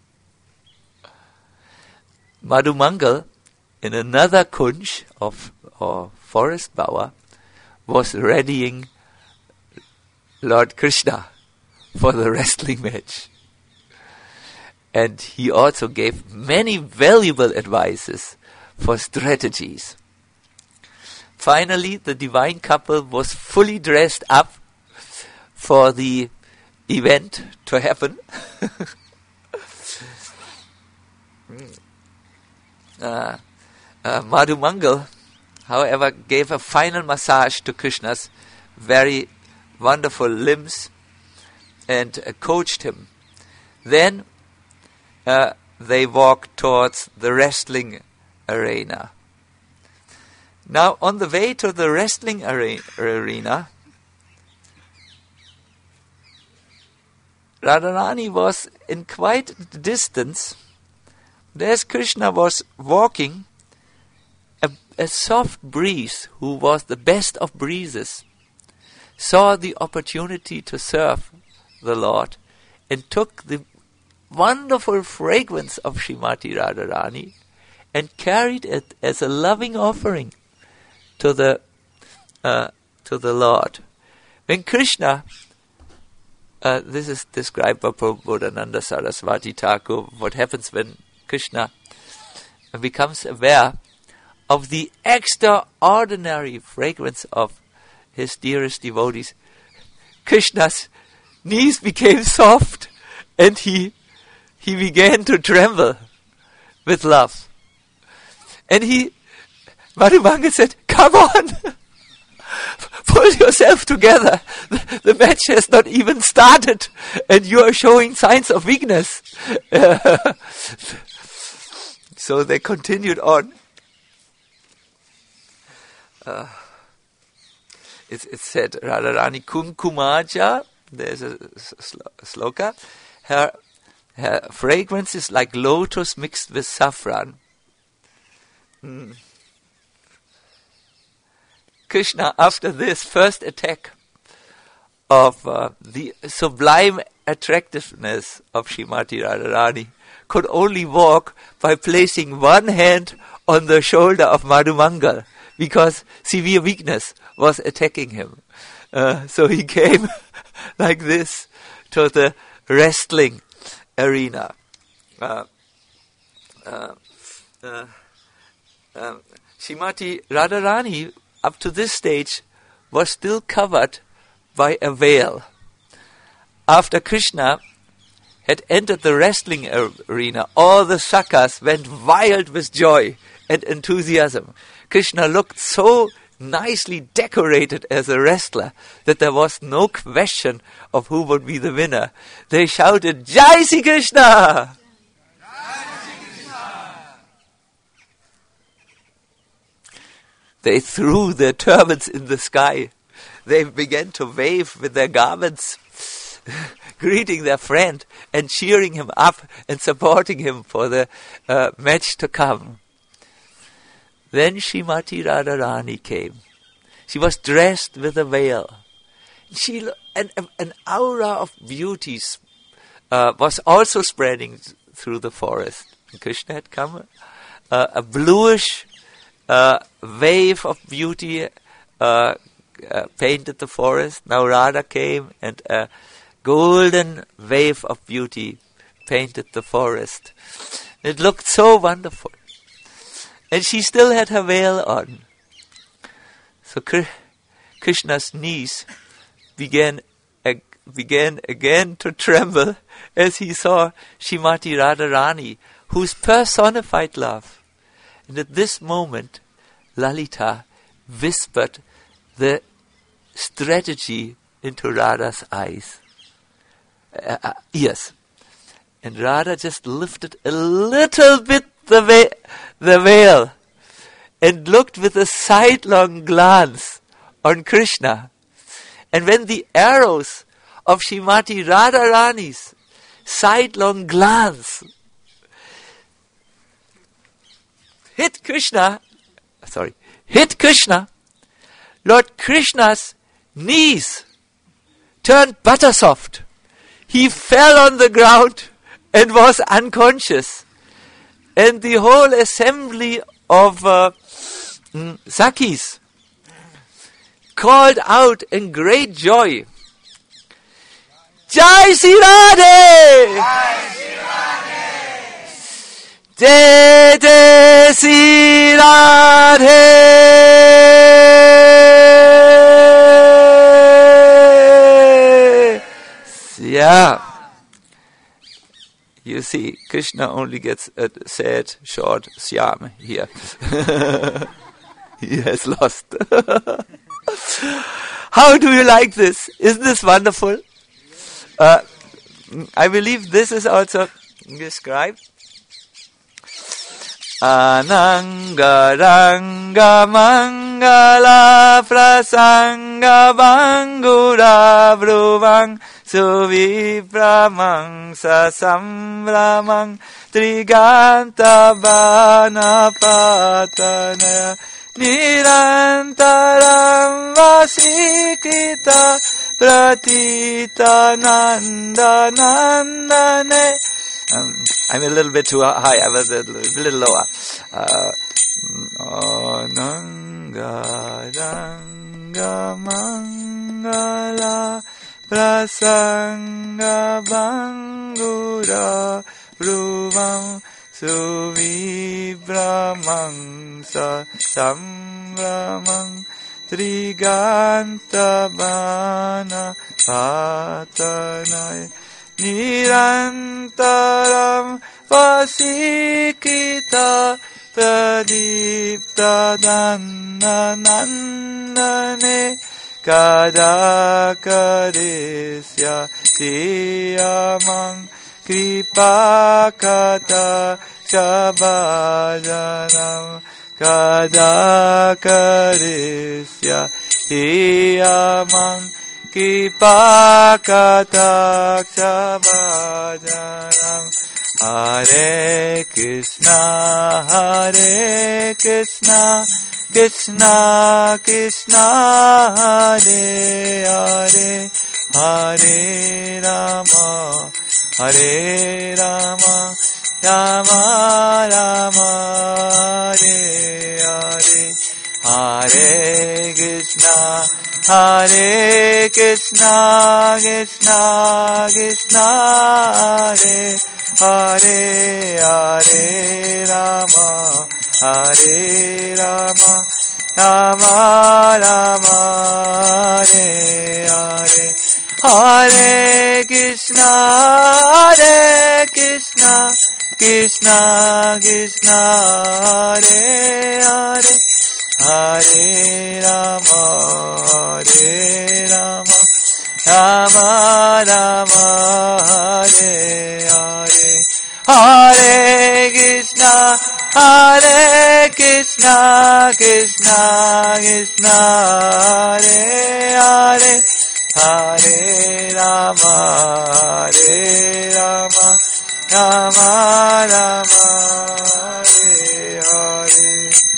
Madhumangal, in another kunj or forest bower, was readying Lord Krishna for the wrestling match. And he also gave many valuable advices for strategies. Finally, the divine couple was fully dressed up for the event to happen. Madhu Mangal, however, gave a final massage to Krishna's very wonderful limbs and coached him. Then they walked towards the wrestling arena. Now, on the way to the wrestling arena, Radharani was in quite a distance. As Krishna was walking, a soft breeze, who was the best of breezes, saw the opportunity to serve the Lord and took the wonderful fragrance of Srimati Radharani and carried it as a loving offering to the Lord. When Krishna, this is described by Prabodhananda Saraswati Thakur, what happens when Krishna becomes aware of the extraordinary fragrance of his dearest devotees. Krishna's knees became soft and he began to tremble with love. And Madhu Mangal said, "Come on, pull yourself together. The match has not even started and you are showing signs of weakness." So they continued on. It's said, Radharani Kumkumaja, there's a sloka, her fragrance is like lotus mixed with saffron. Krishna, after this first attack of the sublime attractiveness of Srimati Radharani, could only walk by placing one hand on the shoulder of Madhu Mangal, because severe weakness was attacking him. So he came like this to the wrestling arena. Srimati Radharani, up to this stage, was still covered by a veil. After Krishna had entered the wrestling arena, all the sakas went wild with joy and enthusiasm. Krishna looked so nicely decorated as a wrestler that there was no question of who would be the winner. They shouted, "Jai Shri Krishna!" They threw their turbans in the sky. They began to wave with their garments, greeting their friend and cheering him up and supporting him for the match to come. Then Srimati Radharani came. She was dressed with a veil. An aura of beauty was also spreading through the forest. And Krishna had come. A bluish wave of beauty painted the forest. Now Radha came, and a golden wave of beauty painted the forest. It looked so wonderful. And she still had her veil on. So Krishna's knees began again to tremble as he saw Srimati Radharani, whose personified love. And at this moment, Lalita whispered the strategy into Radha's ears. And Radha just lifted a little bit the veil and looked with a sidelong glance on Krishna. And when the arrows of Srimati Radharani's sidelong glance hit Krishna, Lord Krishna's knees turned butter soft. He fell on the ground and was unconscious. And the whole assembly of Sakis called out in great joy, Jai Shri Radhe! Jai Jai Shri Radhe! Yeah. You see, Krishna only gets a sad, short Syam here. He has lost. How do you like this? Isn't this wonderful? I believe this is also described. Ananga Ranga Mangala Prasanga Bangura Bruvang Suvipramang Sasamramang Triganta Banapatana Nirantaram Vasikita Pratita Nanda Nandane. I'm a little bit too high. I was a little lower. Nanga Ranga Mangala Prasanga Bangura Ruvam Suvibramang Samramang Triganta Bana Patanai Nirantaram Vasikita Pradipta Nandane Kadakarisya Siyamang Kripakata Shabhajanam Kadakarisya Siyamang Kripakata Shabhajanam. Hare Krishna, Hare Krishna, Krishna Krishna, Hare Hare, Hare Rama, Hare Rama, Rama Rama, Hare Hare, Hare Krishna, Hare Krishna, Krishna Krishna, Hare Hare Hare Rama, Hare Rama, Rama Rama, Hare Hare, Hare Krishna, Hare Krishna, Krishna Krishna, Hare Hare, Hare Rama, Hare Rama, Rama Rama, Hare Hare, Hare Krishna, Hare Krishna, Krishna Krishna, Hare Hare, Hare Rama, Hare Rama, Rama Rama, Hare Hare.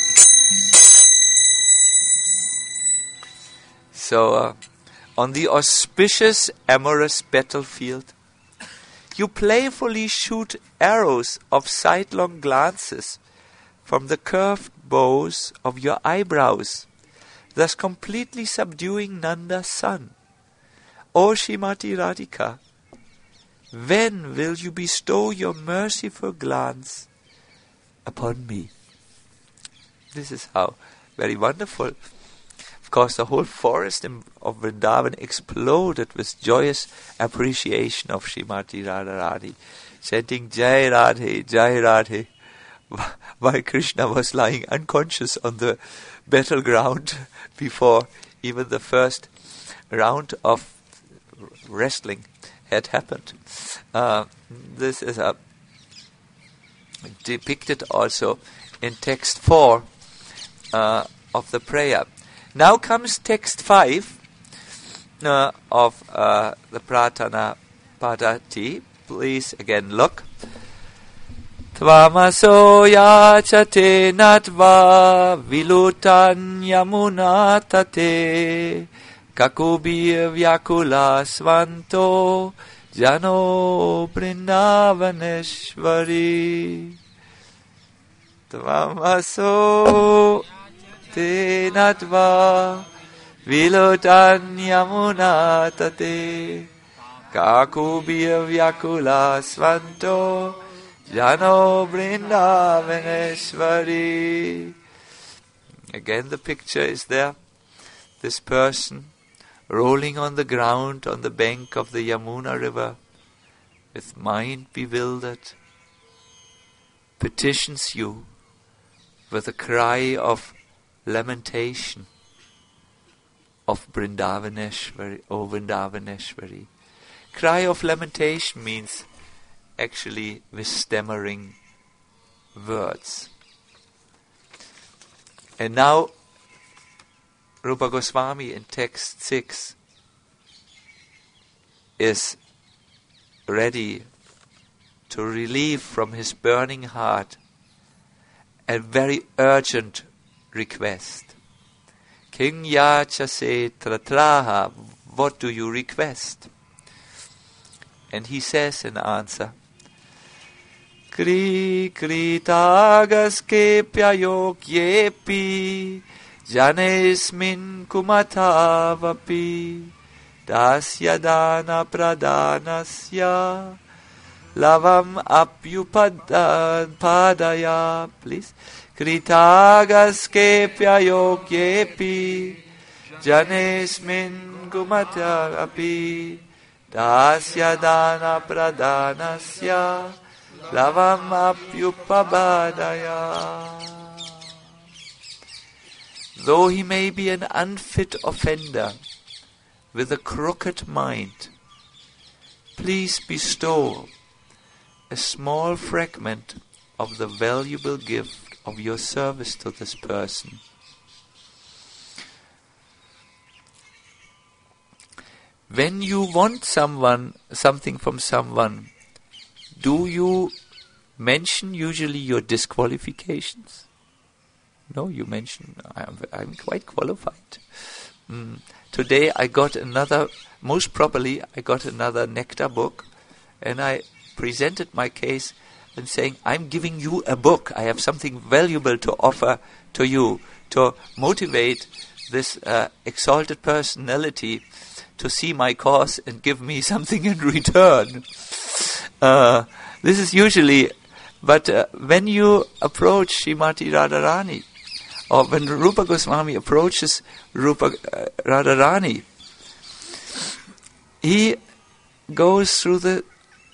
So, on the auspicious amorous battlefield, you playfully shoot arrows of sidelong glances from the curved bows of your eyebrows, thus completely subduing Nanda's son. O Srimati Radhika, when will you bestow your merciful glance upon me? This is how very wonderful. Of course, the whole forest of Vrindavan exploded with joyous appreciation of Srimati Radharani, chanting Jai Radhe, Jai Radhe, while Krishna was lying unconscious on the battleground before even the first round of wrestling had happened. This is depicted also in text 4 of the prayer. Now comes text 5 of the Pratana Padati. Please again look. Tvamaso yachate natva vilutan yamunatate kakubir vyakula svanto jano brindavaneshvari. Tvamaso te natva Vilotan Yamuna Tate Kakubir Vyakula Svanto Jano Vrindavaneshwari. Again the picture is there. This person rolling on the ground on the bank of the Yamuna river with mind bewildered petitions you with a cry of lamentation of Vrindavaneshwari, O Vrindavaneshwari. Cry of lamentation means actually with stammering words. And now Rupa Goswami in text 6 is ready to relieve from his burning heart a very urgent request. King Yachase Tratraha, what do you request? And he says in answer, Kri Kritagas Kepyayok Yepi Janesmin Kumatavapi Dasya Dana Pradanasya Lavam Apyupadan Padaya. Please. Kritagas Kepyayok Yepi Janesmin Kumatavapi Dasya Dana Pradanasya Lavam Apyupabadaya. Though he may be an unfit offender with a crooked mind, please bestow a small fragment of the valuable gift of your service to this person. When you want something from someone, do you mention usually your disqualifications? No, you mention, I'm quite qualified. Today I got another nectar book, and I presented my case and saying, I'm giving you a book. I have something valuable to offer to you, to motivate this exalted personality to see my cause and give me something in return. This is usually, but when you approach Srimati Radharani, or when Rupa Goswami approaches Radharani, he goes through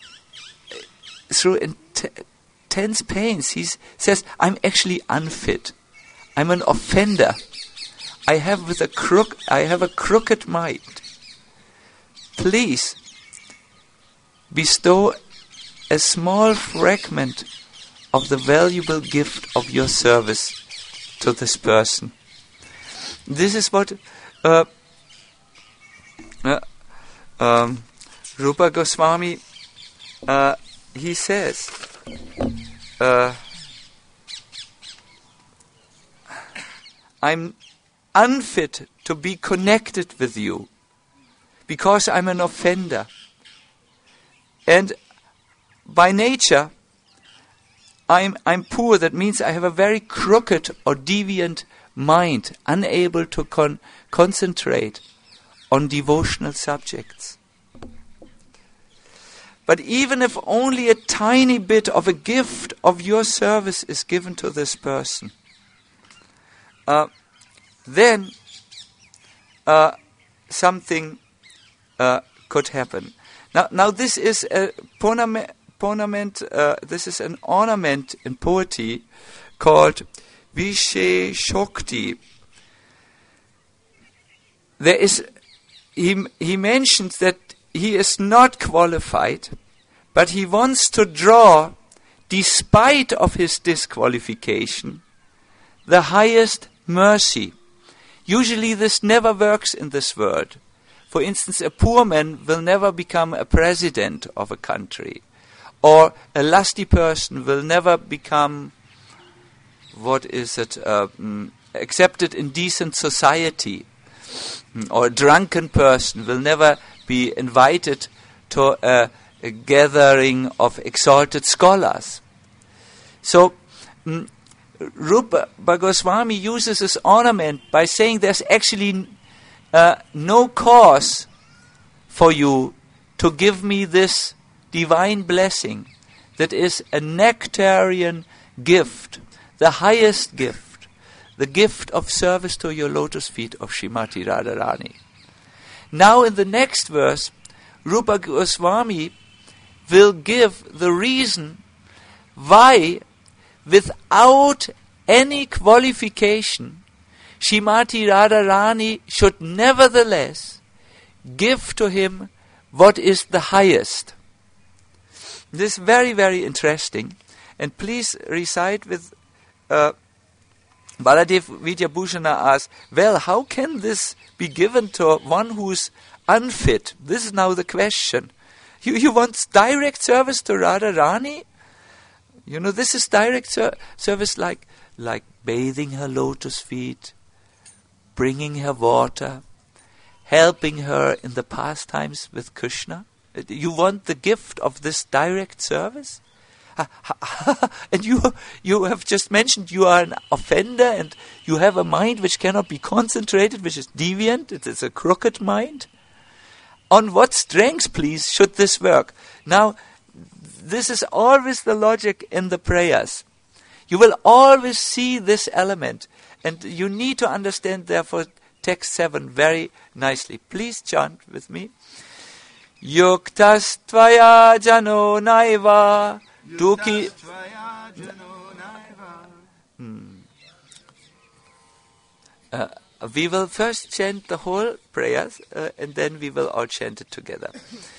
intense pains. He says, I'm actually unfit. I'm an offender. I have a crooked mind. Please bestow a small fragment of the valuable gift of your service to this person. This is what Rupa Goswami he says. I'm unfit to be connected with you because I'm an offender. And by nature, I'm poor. That means I have a very crooked or deviant mind, unable to concentrate on devotional subjects. But even if only a tiny bit of a gift of your service is given to this person, then something could happen. Now this is a this is an ornament in poetry called Visheshokti. He mentions that he is not qualified, but he wants to draw, despite of his disqualification, the highest mercy. Usually this never works in this world. For instance, a poor man will never become a president of a country, or a lusty person will never become, accepted in decent society, or a drunken person will never be invited to a gathering of exalted scholars. So Rupa Goswami uses this ornament by saying there's actually no cause for you to give me this divine blessing that is a nectarian gift, the highest gift, the gift of service to your lotus feet of Srimati Radharani. Now in the next verse, Rupa Goswami will give the reason why, without any qualification, Srimati Radharani should nevertheless give to him what is the highest. This is very, very interesting. And please recite with Baladev Vidyabhushana asks, well, how can this be given to one who's unfit? This is now the question. You want direct service to Radharani? You know, this is direct service like bathing her lotus feet, bringing her water, helping her in the pastimes with Krishna. You want the gift of this direct service? And you have just mentioned you are an offender and you have a mind which cannot be concentrated, which is deviant, it is a crooked mind. On what strength, please, should this work? Now, this is always the logic in the prayers. You will always see this element, and you need to understand, therefore, text 7 very nicely. Please chant with me. Yuktas tvaya jano naiva duki. We will first chant the whole prayers, and then we will all chant it together.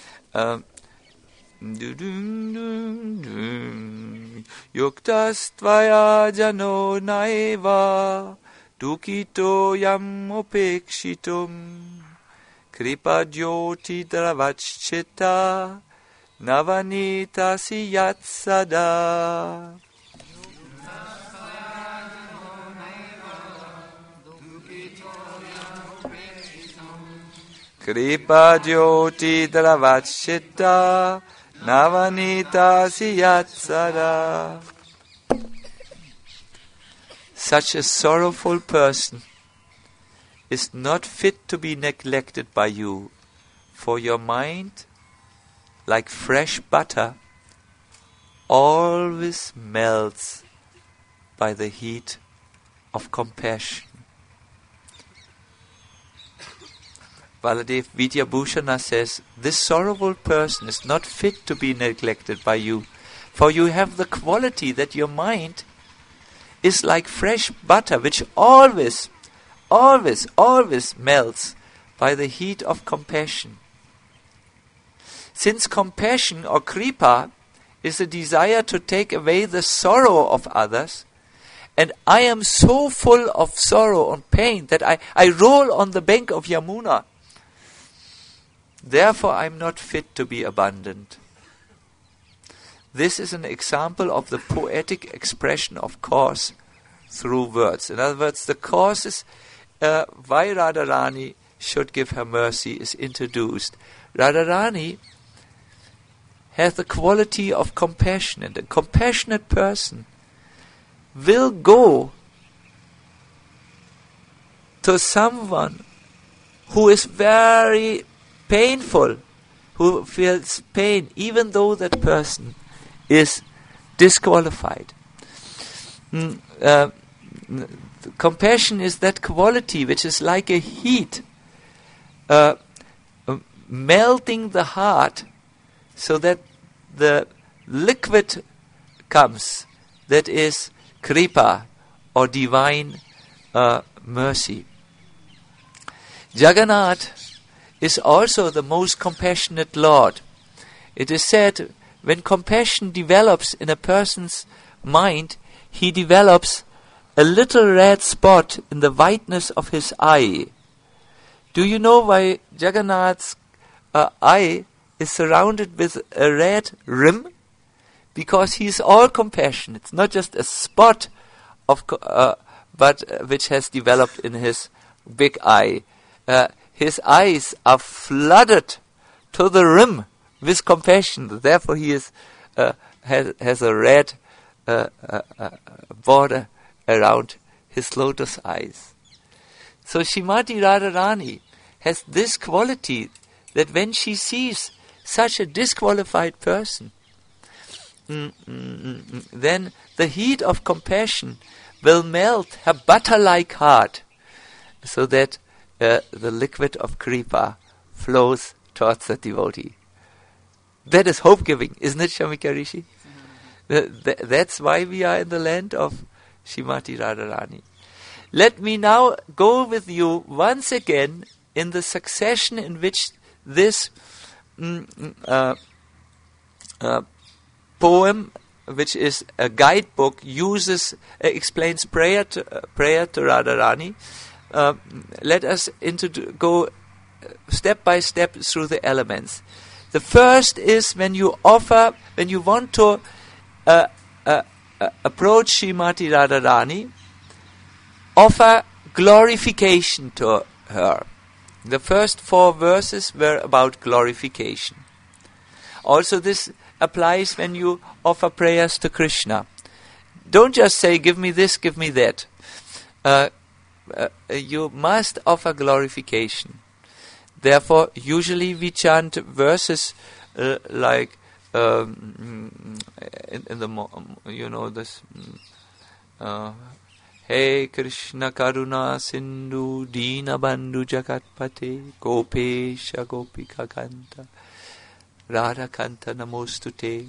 Yuktas tvaya jano naiva dukito yam upekshitum kripa jyoti dravachchita navanita siyat sada. Kripa jyoti dravachchita navanita siyat sada. Such a sorrowful person is not fit to be neglected by you, for your mind, like fresh butter, always melts by the heat of compassion. Baladev Vidyabhushana says, this sorrowful person is not fit to be neglected by you, for you have the quality that your mind is like fresh butter, which always melts by the heat of compassion. Since compassion or kripa is a desire to take away the sorrow of others, and I am so full of sorrow and pain that I roll on the bank of Yamuna, therefore I am not fit to be abundant. This is an example of the poetic expression of cause through words. In other words, the cause is why Radharani should give her mercy is introduced. Radharani has the quality of compassion, and a compassionate person will go to someone who is very painful, who feels pain, even though that person is disqualified. Compassion is that quality which is like a heat, melting the heart so that the liquid comes, that is kripa or divine mercy. Jagannath is also the most compassionate Lord. It is said, when compassion develops in a person's mind, he develops a little red spot in the whiteness of his eye. Do you know why Jagannath's eye is surrounded with a red rim? Because he is all compassion. It's not just a spot of, but which has developed in his big eye. His eyes are flooded to the rim with compassion. Therefore, he is has a red border around his lotus eyes. So Srimati Radharani has this quality that when she sees such a disqualified person, then the heat of compassion will melt her butter-like heart, so that the liquid of kripa flows towards the devotee. That is hope-giving, isn't it, Shamika Rishi? That's why we are in the land of Srimati Radharani. Let me now go with you once again in the succession in which this poem, which is a guidebook, explains prayer to Radharani. Let us go step by step through the elements. The first is when you want to approach Srimati Radharani, offer glorification to her. The first 4 verses were about glorification. Also, this applies when you offer prayers to Krishna. Don't just say, give me this, give me that. You must offer glorification. Therefore, usually we chant verses like this. Hey Krishna Karuna Sindhu Dina Bandhu Jagatpate Gopesha Gopika Kanta Radha Kanta Namostute.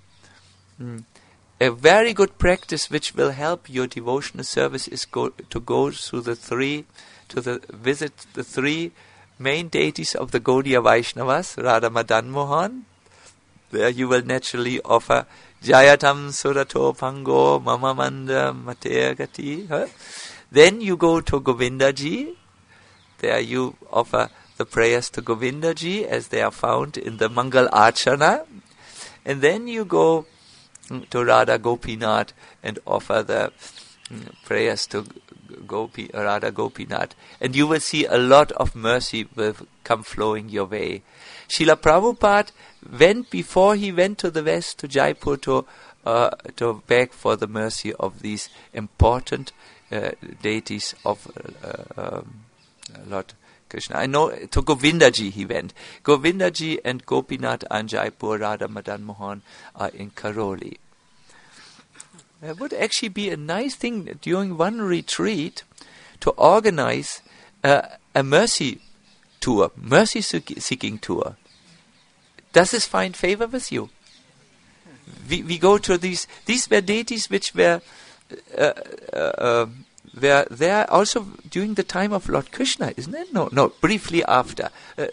A very good practice which will help your devotional service is to go through visit the 3 main deities of the Gaudiya Vaishnavas, Radha Madan Mohan. There you will naturally offer Jayatam Surato Pango Mama Manda Mateagati. Then you go to Govindaji. There you offer the prayers to Govindaji as they are found in the Mangal Archana. And then you go to Radha Gopinath and offer the prayers to Radha Gopinath. And you will see a lot of mercy will come flowing your way. Srila Prabhupada before he went to the West, to Jaipur, to beg for the mercy of these important deities of Lord Krishna. I know to Govindaji he went. Govindaji and Gopinath are in Jaipur, Radha Madan Mohan are in Karoli. It would actually be a nice thing during one retreat to organize a mercy tour, mercy seeking tour. Does this find favor with you? We go to these were deities which were there also during the time of Lord Krishna, isn't it? No, briefly after.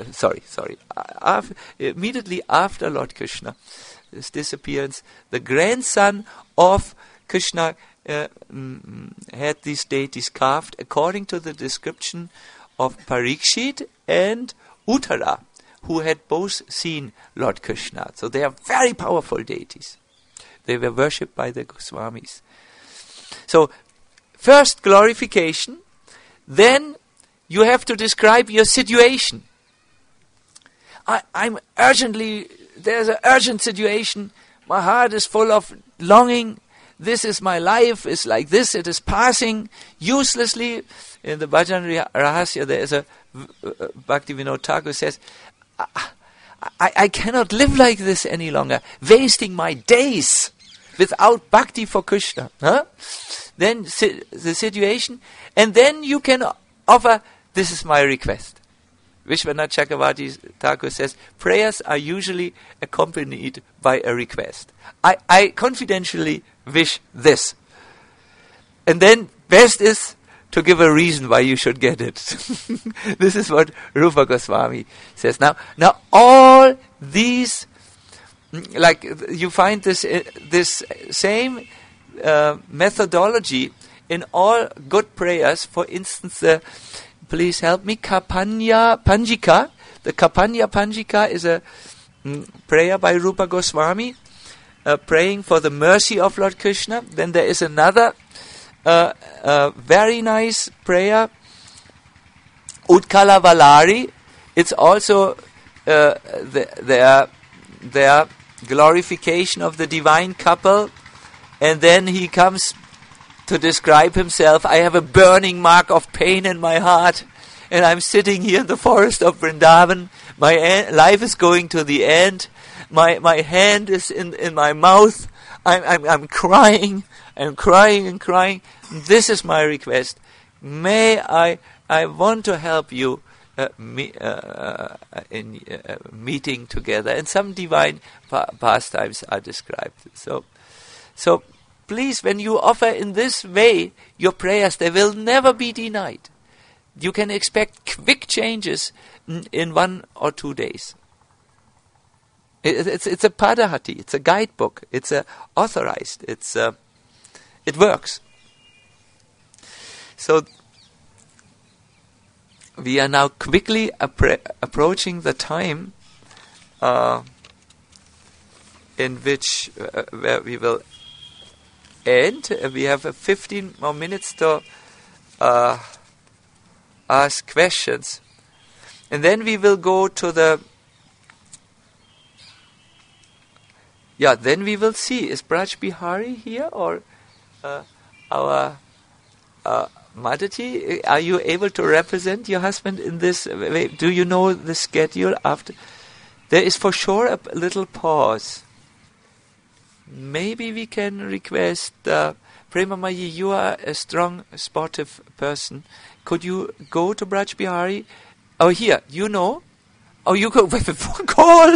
Immediately after Lord Krishna's disappearance, the grandson of Krishna had these deities carved according to the description of Parikshit and Uttara, who had both seen Lord Krishna. So they are very powerful deities. They were worshipped by the Goswamis. So, first glorification, then you have to describe your situation. There's an urgent situation, my heart is full of longing, this is my life, it's like this, it is passing uselessly. In the Bhajan Rahasya, there is a Bhaktivinoda Thakur says, I cannot live like this any longer, wasting my days without bhakti for Krishna. Then the situation, and then you can offer, this is my request. Vishwanath Chakravarti Thakur says, prayers are usually accompanied by a request. I confidentially wish this. And then best is to give a reason why you should get it. This is what Rupa Goswami says. Now all these, like you find this same methodology in all good prayers. For instance, please help me, Kapanya Panjika. The Kapanya Panjika is a prayer by Rupa Goswami, praying for the mercy of Lord Krishna. Then there is another very nice prayer, Utkala Valari. It's also their glorification of the divine couple. And then he comes to describe himself, I have a burning mark of pain in my heart. and I'm sitting here in the forest of Vrindavan. My life is going to the end. My hand is in my mouth. I'm crying. I'm crying and crying. This is my request. May I want to help you in meeting together. And some divine pastimes are described. So please, when you offer in this way your prayers, they will never be denied. You can expect quick changes in 1 or 2 days. It's a Padahati, it's a guidebook, it's authorized, it works. So we are now quickly approaching the time in which where we will end. We have 15 more minutes to ask questions, and then we will go to the. Then we will see. Is Braj Bihari here or our Madhati? Are you able to represent your husband in this way? Do you know the schedule after? There is for sure a little pause. Maybe we can request Prema Mayi, you are a strong, sportive person. Could you go to Braj Bihari? Oh, here, you know? Oh, you go with a phone call.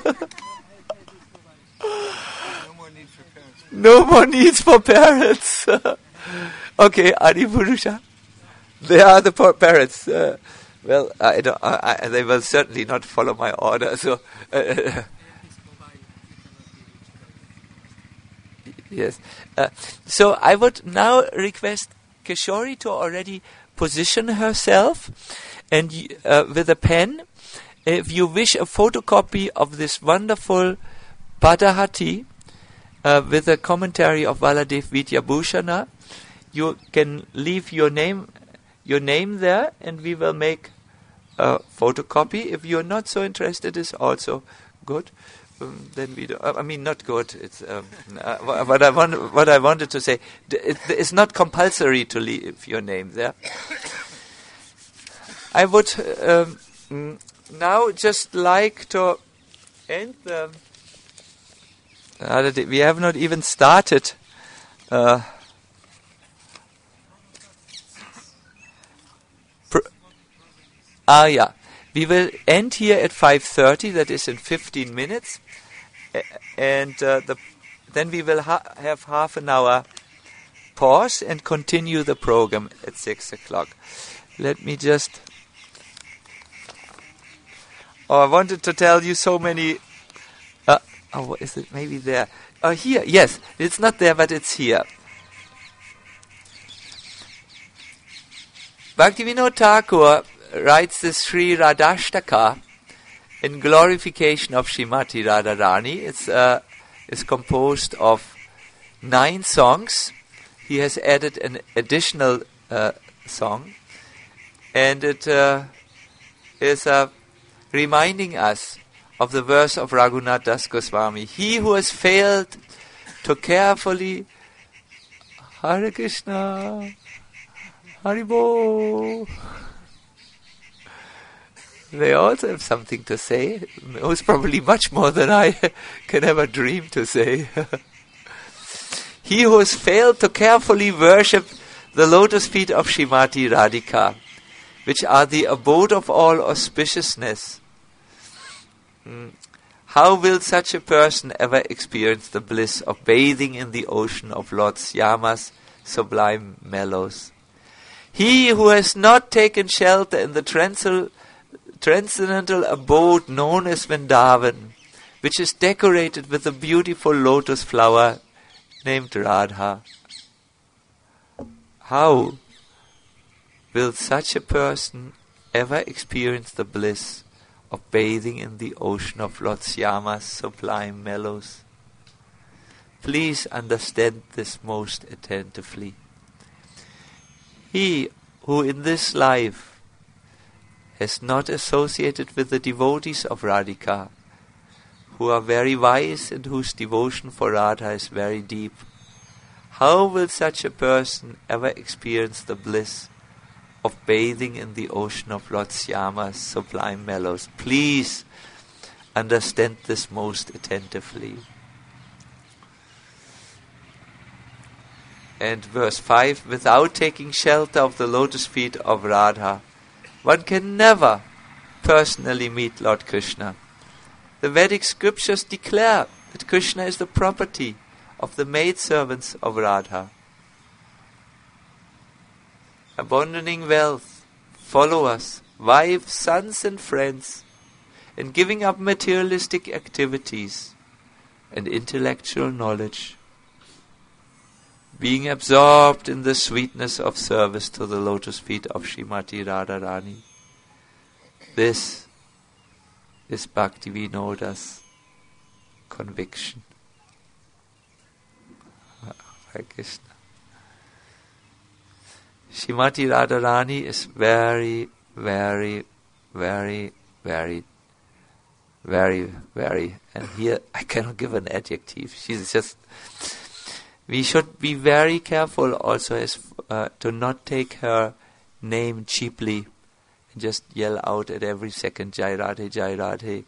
No more needs for parents. Okay, Adi Purusha. They are the parents. Well, they will certainly not follow my order. So, yes. So I would now request Kishori to already position herself, and with a pen, if you wish a photocopy of this wonderful Padahati with a commentary of Valadev Vidyabhushana, you can leave your name there, and we will make a photocopy. If you're not so interested, is also good. Then we don't. I mean, not good. It's what I wanted to say. It's not compulsory to leave your name there. I would now just like to end the. We have not even started. We will end here at 5:30. That is in 15 minutes, and then we will have half an hour pause and continue the program at 6 o'clock. Let me just. I wanted to tell you so many. What is it? Maybe there. Here. Yes, it's not there, but it's here. Bhaktivinoda Thakur writes the Sri Radhashtaka in glorification of Srimati Radharani. It's composed of 9 songs. He has added an additional song, and it is reminding us of the verse of Raghunath Das Goswami. He who has failed to carefully Hare Krishna, Haribo. They also have something to say. Most probably much more than I can ever dream to say. He who has failed to carefully worship the lotus feet of Srimati Radhika, which are the abode of all auspiciousness, how will such a person ever experience the bliss of bathing in the ocean of Lord Syama's sublime mellows? He who has not taken shelter in the transcendental abode known as Vrindavan, which is decorated with a beautiful lotus flower named Radha, how will such a person ever experience the bliss of bathing in the ocean of Lord Syama's sublime mellows? Please understand this most attentively. He who in this life has not associated with the devotees of Radhika, who are very wise and whose devotion for Radha is very deep, how will such a person ever experience the bliss of bathing in the ocean of Lord Syama's sublime mellows. Please understand this most attentively. And verse 5, without taking shelter of the lotus feet of Radha, one can never personally meet Lord Krishna. The Vedic scriptures declare that Krishna is the property of the maidservants of Radha. Abandoning wealth, followers, wives, sons and friends, and giving up materialistic activities and intellectual knowledge, being absorbed in the sweetness of service to the lotus feet of Srimati Radharani. This is Bhaktivinoda's conviction. Hare Krishna. Srimati Radharani is very, very, very, very, very, very, and here I cannot give an adjective. She's just. We should be very careful also as to not take her name cheaply and just yell out at every second, Jai Radhe, Jai Radhe.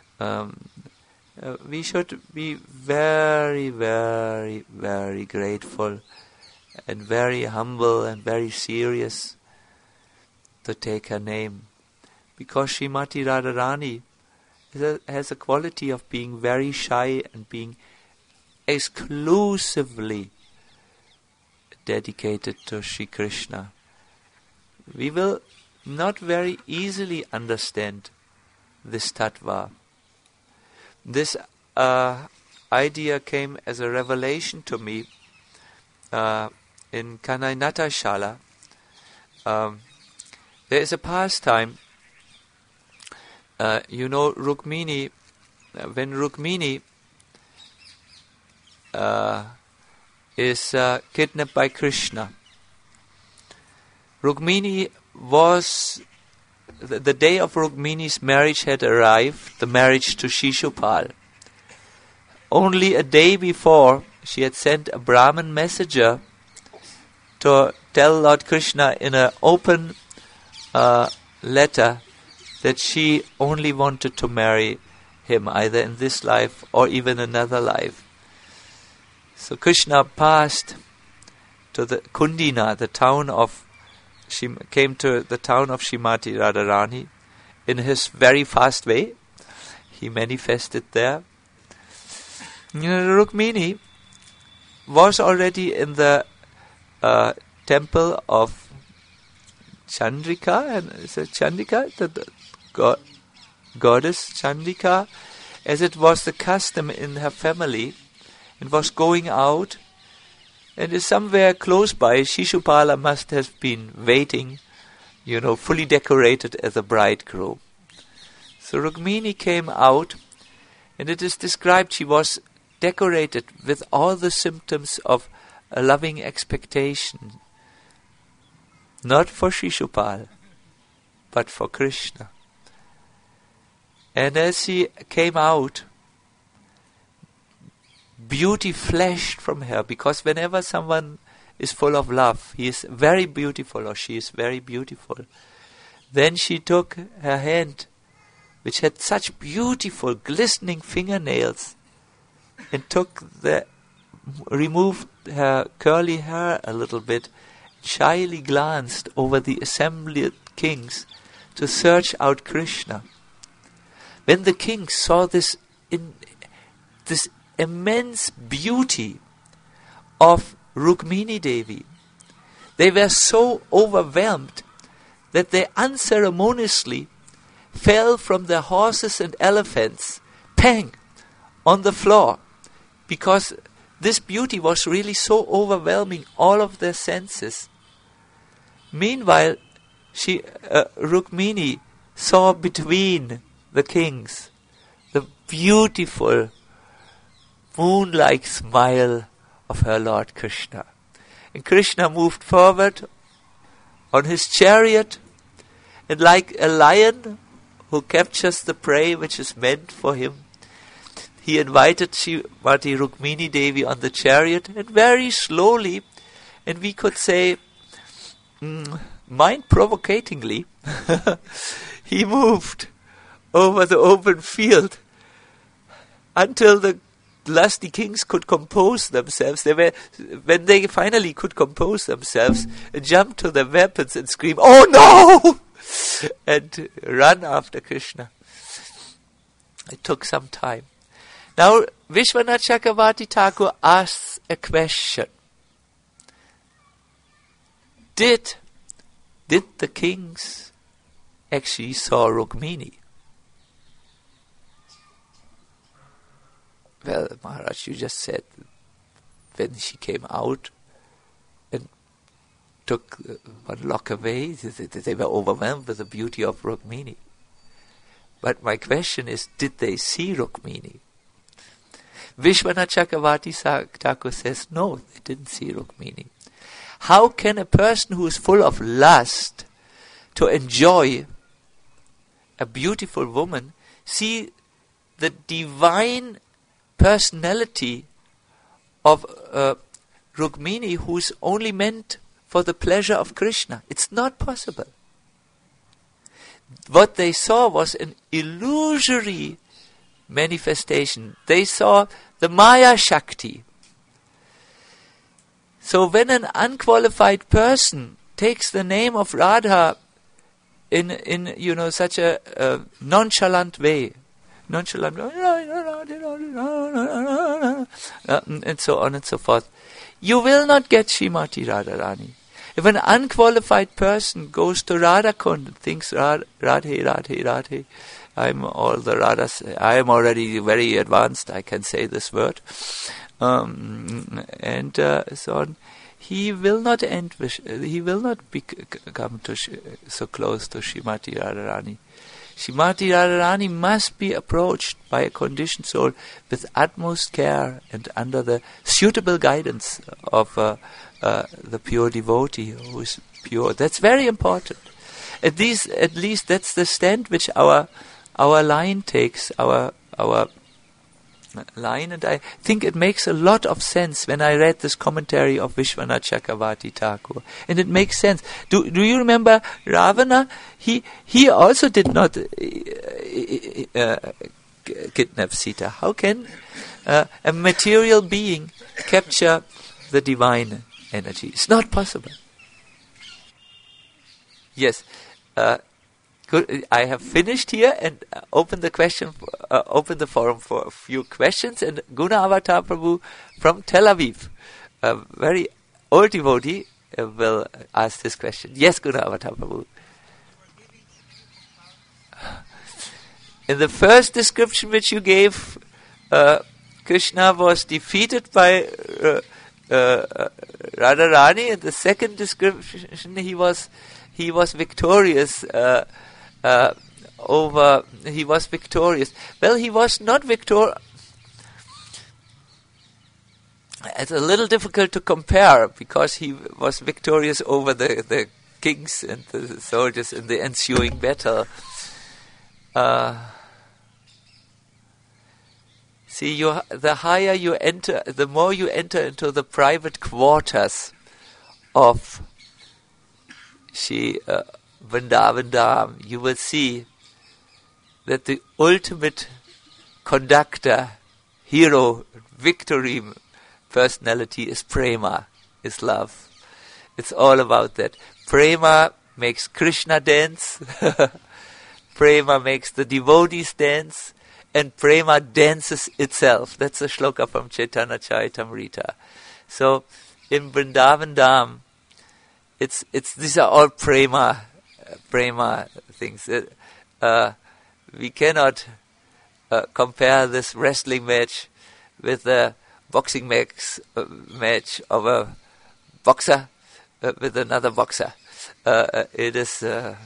We should be very, very, very grateful and very humble and very serious to take her name. Because Srimati Radharani has a quality of being very shy and being exclusively dedicated to Shri Krishna. We will not very easily understand this tattva. This idea came as a revelation to me in Kanainata Shala. There is a pastime, Rukmini, when Rukmini is kidnapped by Krishna. Rukmini was, the day of Rukmini's marriage had arrived, the marriage to Shishupal. Only a day before, she had sent a Brahmin messenger to tell Lord Krishna in an open letter that she only wanted to marry him, either in this life or even another life. So Krishna passed to the Kundina, the town of came to the town of Srimati Radharani in his very fast way. He manifested there. Rukmini was already in the temple of Chandrika, and is it Chandrika, the goddess Chandrika, as it was the custom in her family, and was going out, and is somewhere close by. Shishupala must have been waiting, fully decorated as a bridegroom. So Rukmini came out, and it is described she was decorated with all the symptoms of a loving expectation, not for Shishupal, but for Krishna. And as she came out, beauty flashed from her, because whenever someone is full of love, he is very beautiful or she is very beautiful. Then she took her hand, which had such beautiful glistening fingernails, and removed her curly hair a little bit, shyly glanced over the assembled kings to search out Krishna. When the kings saw this immense beauty of Rukmini Devi, they were so overwhelmed that they unceremoniously fell from their horses and elephants, pang, on the floor, because this beauty was really so overwhelming all of their senses. Meanwhile, Rukmini saw between the kings the beautiful moon-like smile of her Lord Krishna. And Krishna moved forward on his chariot, and like a lion who captures the prey which is meant for him, he invited Srimati Rukmini Devi on the chariot, and very slowly, and we could say mind-provocatingly, he moved over the open field until the lusty kings could compose themselves. When they finally could compose themselves, jump to their weapons and scream, "Oh no!" and run after Krishna. It took some time. Now, Vishwanath Chakravarti Thakur asks a question. Did the kings actually saw Rukmini? Well, Maharaj, you just said when she came out and took one lock away, they were overwhelmed with the beauty of Rukmini. But my question is, did they see Rukmini? Vishwanath Chakravarti Thakur says, no, they didn't see Rukmini. How can a person who is full of lust to enjoy a beautiful woman see the divine personality of Rukmini, who's only meant for the pleasure of Krishna? It's not possible. What they saw was an illusory manifestation. They saw the Maya Shakti. So when an unqualified person takes the name of Radha in such a nonchalant way, and so on and so forth, you will not get Srimati Radharani. If an unqualified person goes to Radha Kund and thinks Radhe, Radhe, Radhe, I'm all the Radhas, I am already very advanced, I can say this word, and so on, he will not come to so close to Srimati Radharani. Srimati Radharani must be approached by a conditioned soul with utmost care and under the suitable guidance of the pure devotee who is pure. That's very important. At least that's the stand which our line takes, our line, and I think it makes a lot of sense when I read this commentary of Vishwanath Chakravarti Thakur, and it makes sense. Do you remember Ravana? He also did not kidnap Sita. How can a material being capture the divine energy? It's not possible. Yes. Good. I have finished here and open the forum for a few questions. And Guna Avatar Prabhu from Tel Aviv, a very old devotee, will ask this question. Yes, Guna Avatar Prabhu. In the first description which you gave, Krishna was defeated by Radharani. In the second description, he was victorious. He was victorious. Well, he was not victorious. It's a little difficult to compare because he was victorious over the kings and the soldiers in the ensuing battle. See, the higher you enter, the more you enter into the private quarters of Vrindavan Dham, you will see that the ultimate conductor, hero, victory personality is prema, is love. It's all about that. Prema makes Krishna dance, prema makes the devotees dance, and prema dances itself. That's a shloka from Chaitanya Charitamrita. So in Vrindavan Dham, it's these are all prema things. We cannot compare this wrestling match with a boxing match of a boxer with another boxer. It is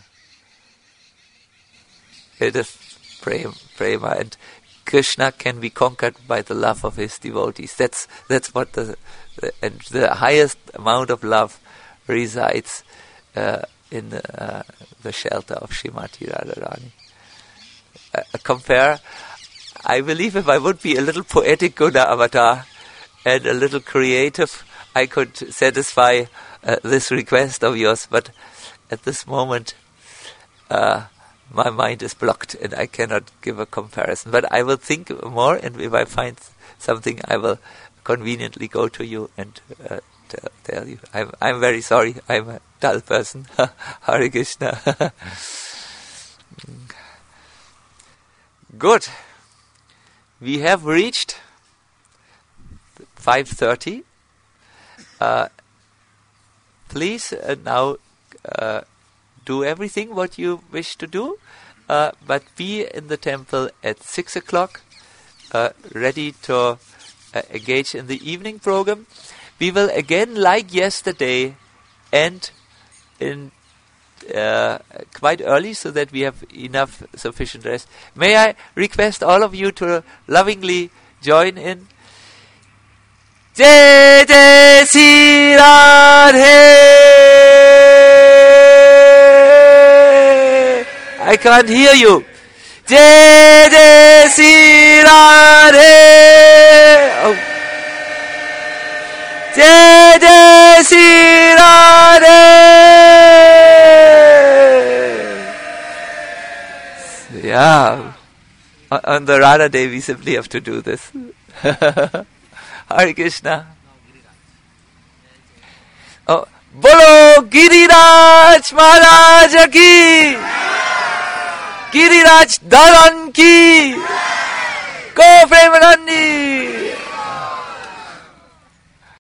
prema, and Krishna can be conquered by the love of his devotees. That's what the highest amount of love resides in the shelter of Srimati Radharani. Compare, I believe if I would be a little poetic Guna Avatar and a little creative, I could satisfy this request of yours, but at this moment, my mind is blocked and I cannot give a comparison. But I will think more, and if I find something, I will conveniently go to you and tell you. I'm very sorry. I'm a dull person. Hare Krishna. Good. We have reached 5:30. Please now do everything what you wish to do, but be in the temple at 6 o'clock, ready to engage in the evening program. We will again, like yesterday, end in quite early so that we have enough sufficient rest. May I request all of you to lovingly join in? Jai Jai Shri Radhe. I can't hear you. Jai Jai Shri Radhe. Oh. Jai Jai Shri Radhe. Yeah. On the Radha Day we simply have to do this. Hare Krishna. Oh, Bolo Giriraj Maharaj ki, Giriraj Dharan ki, Go Premanandi.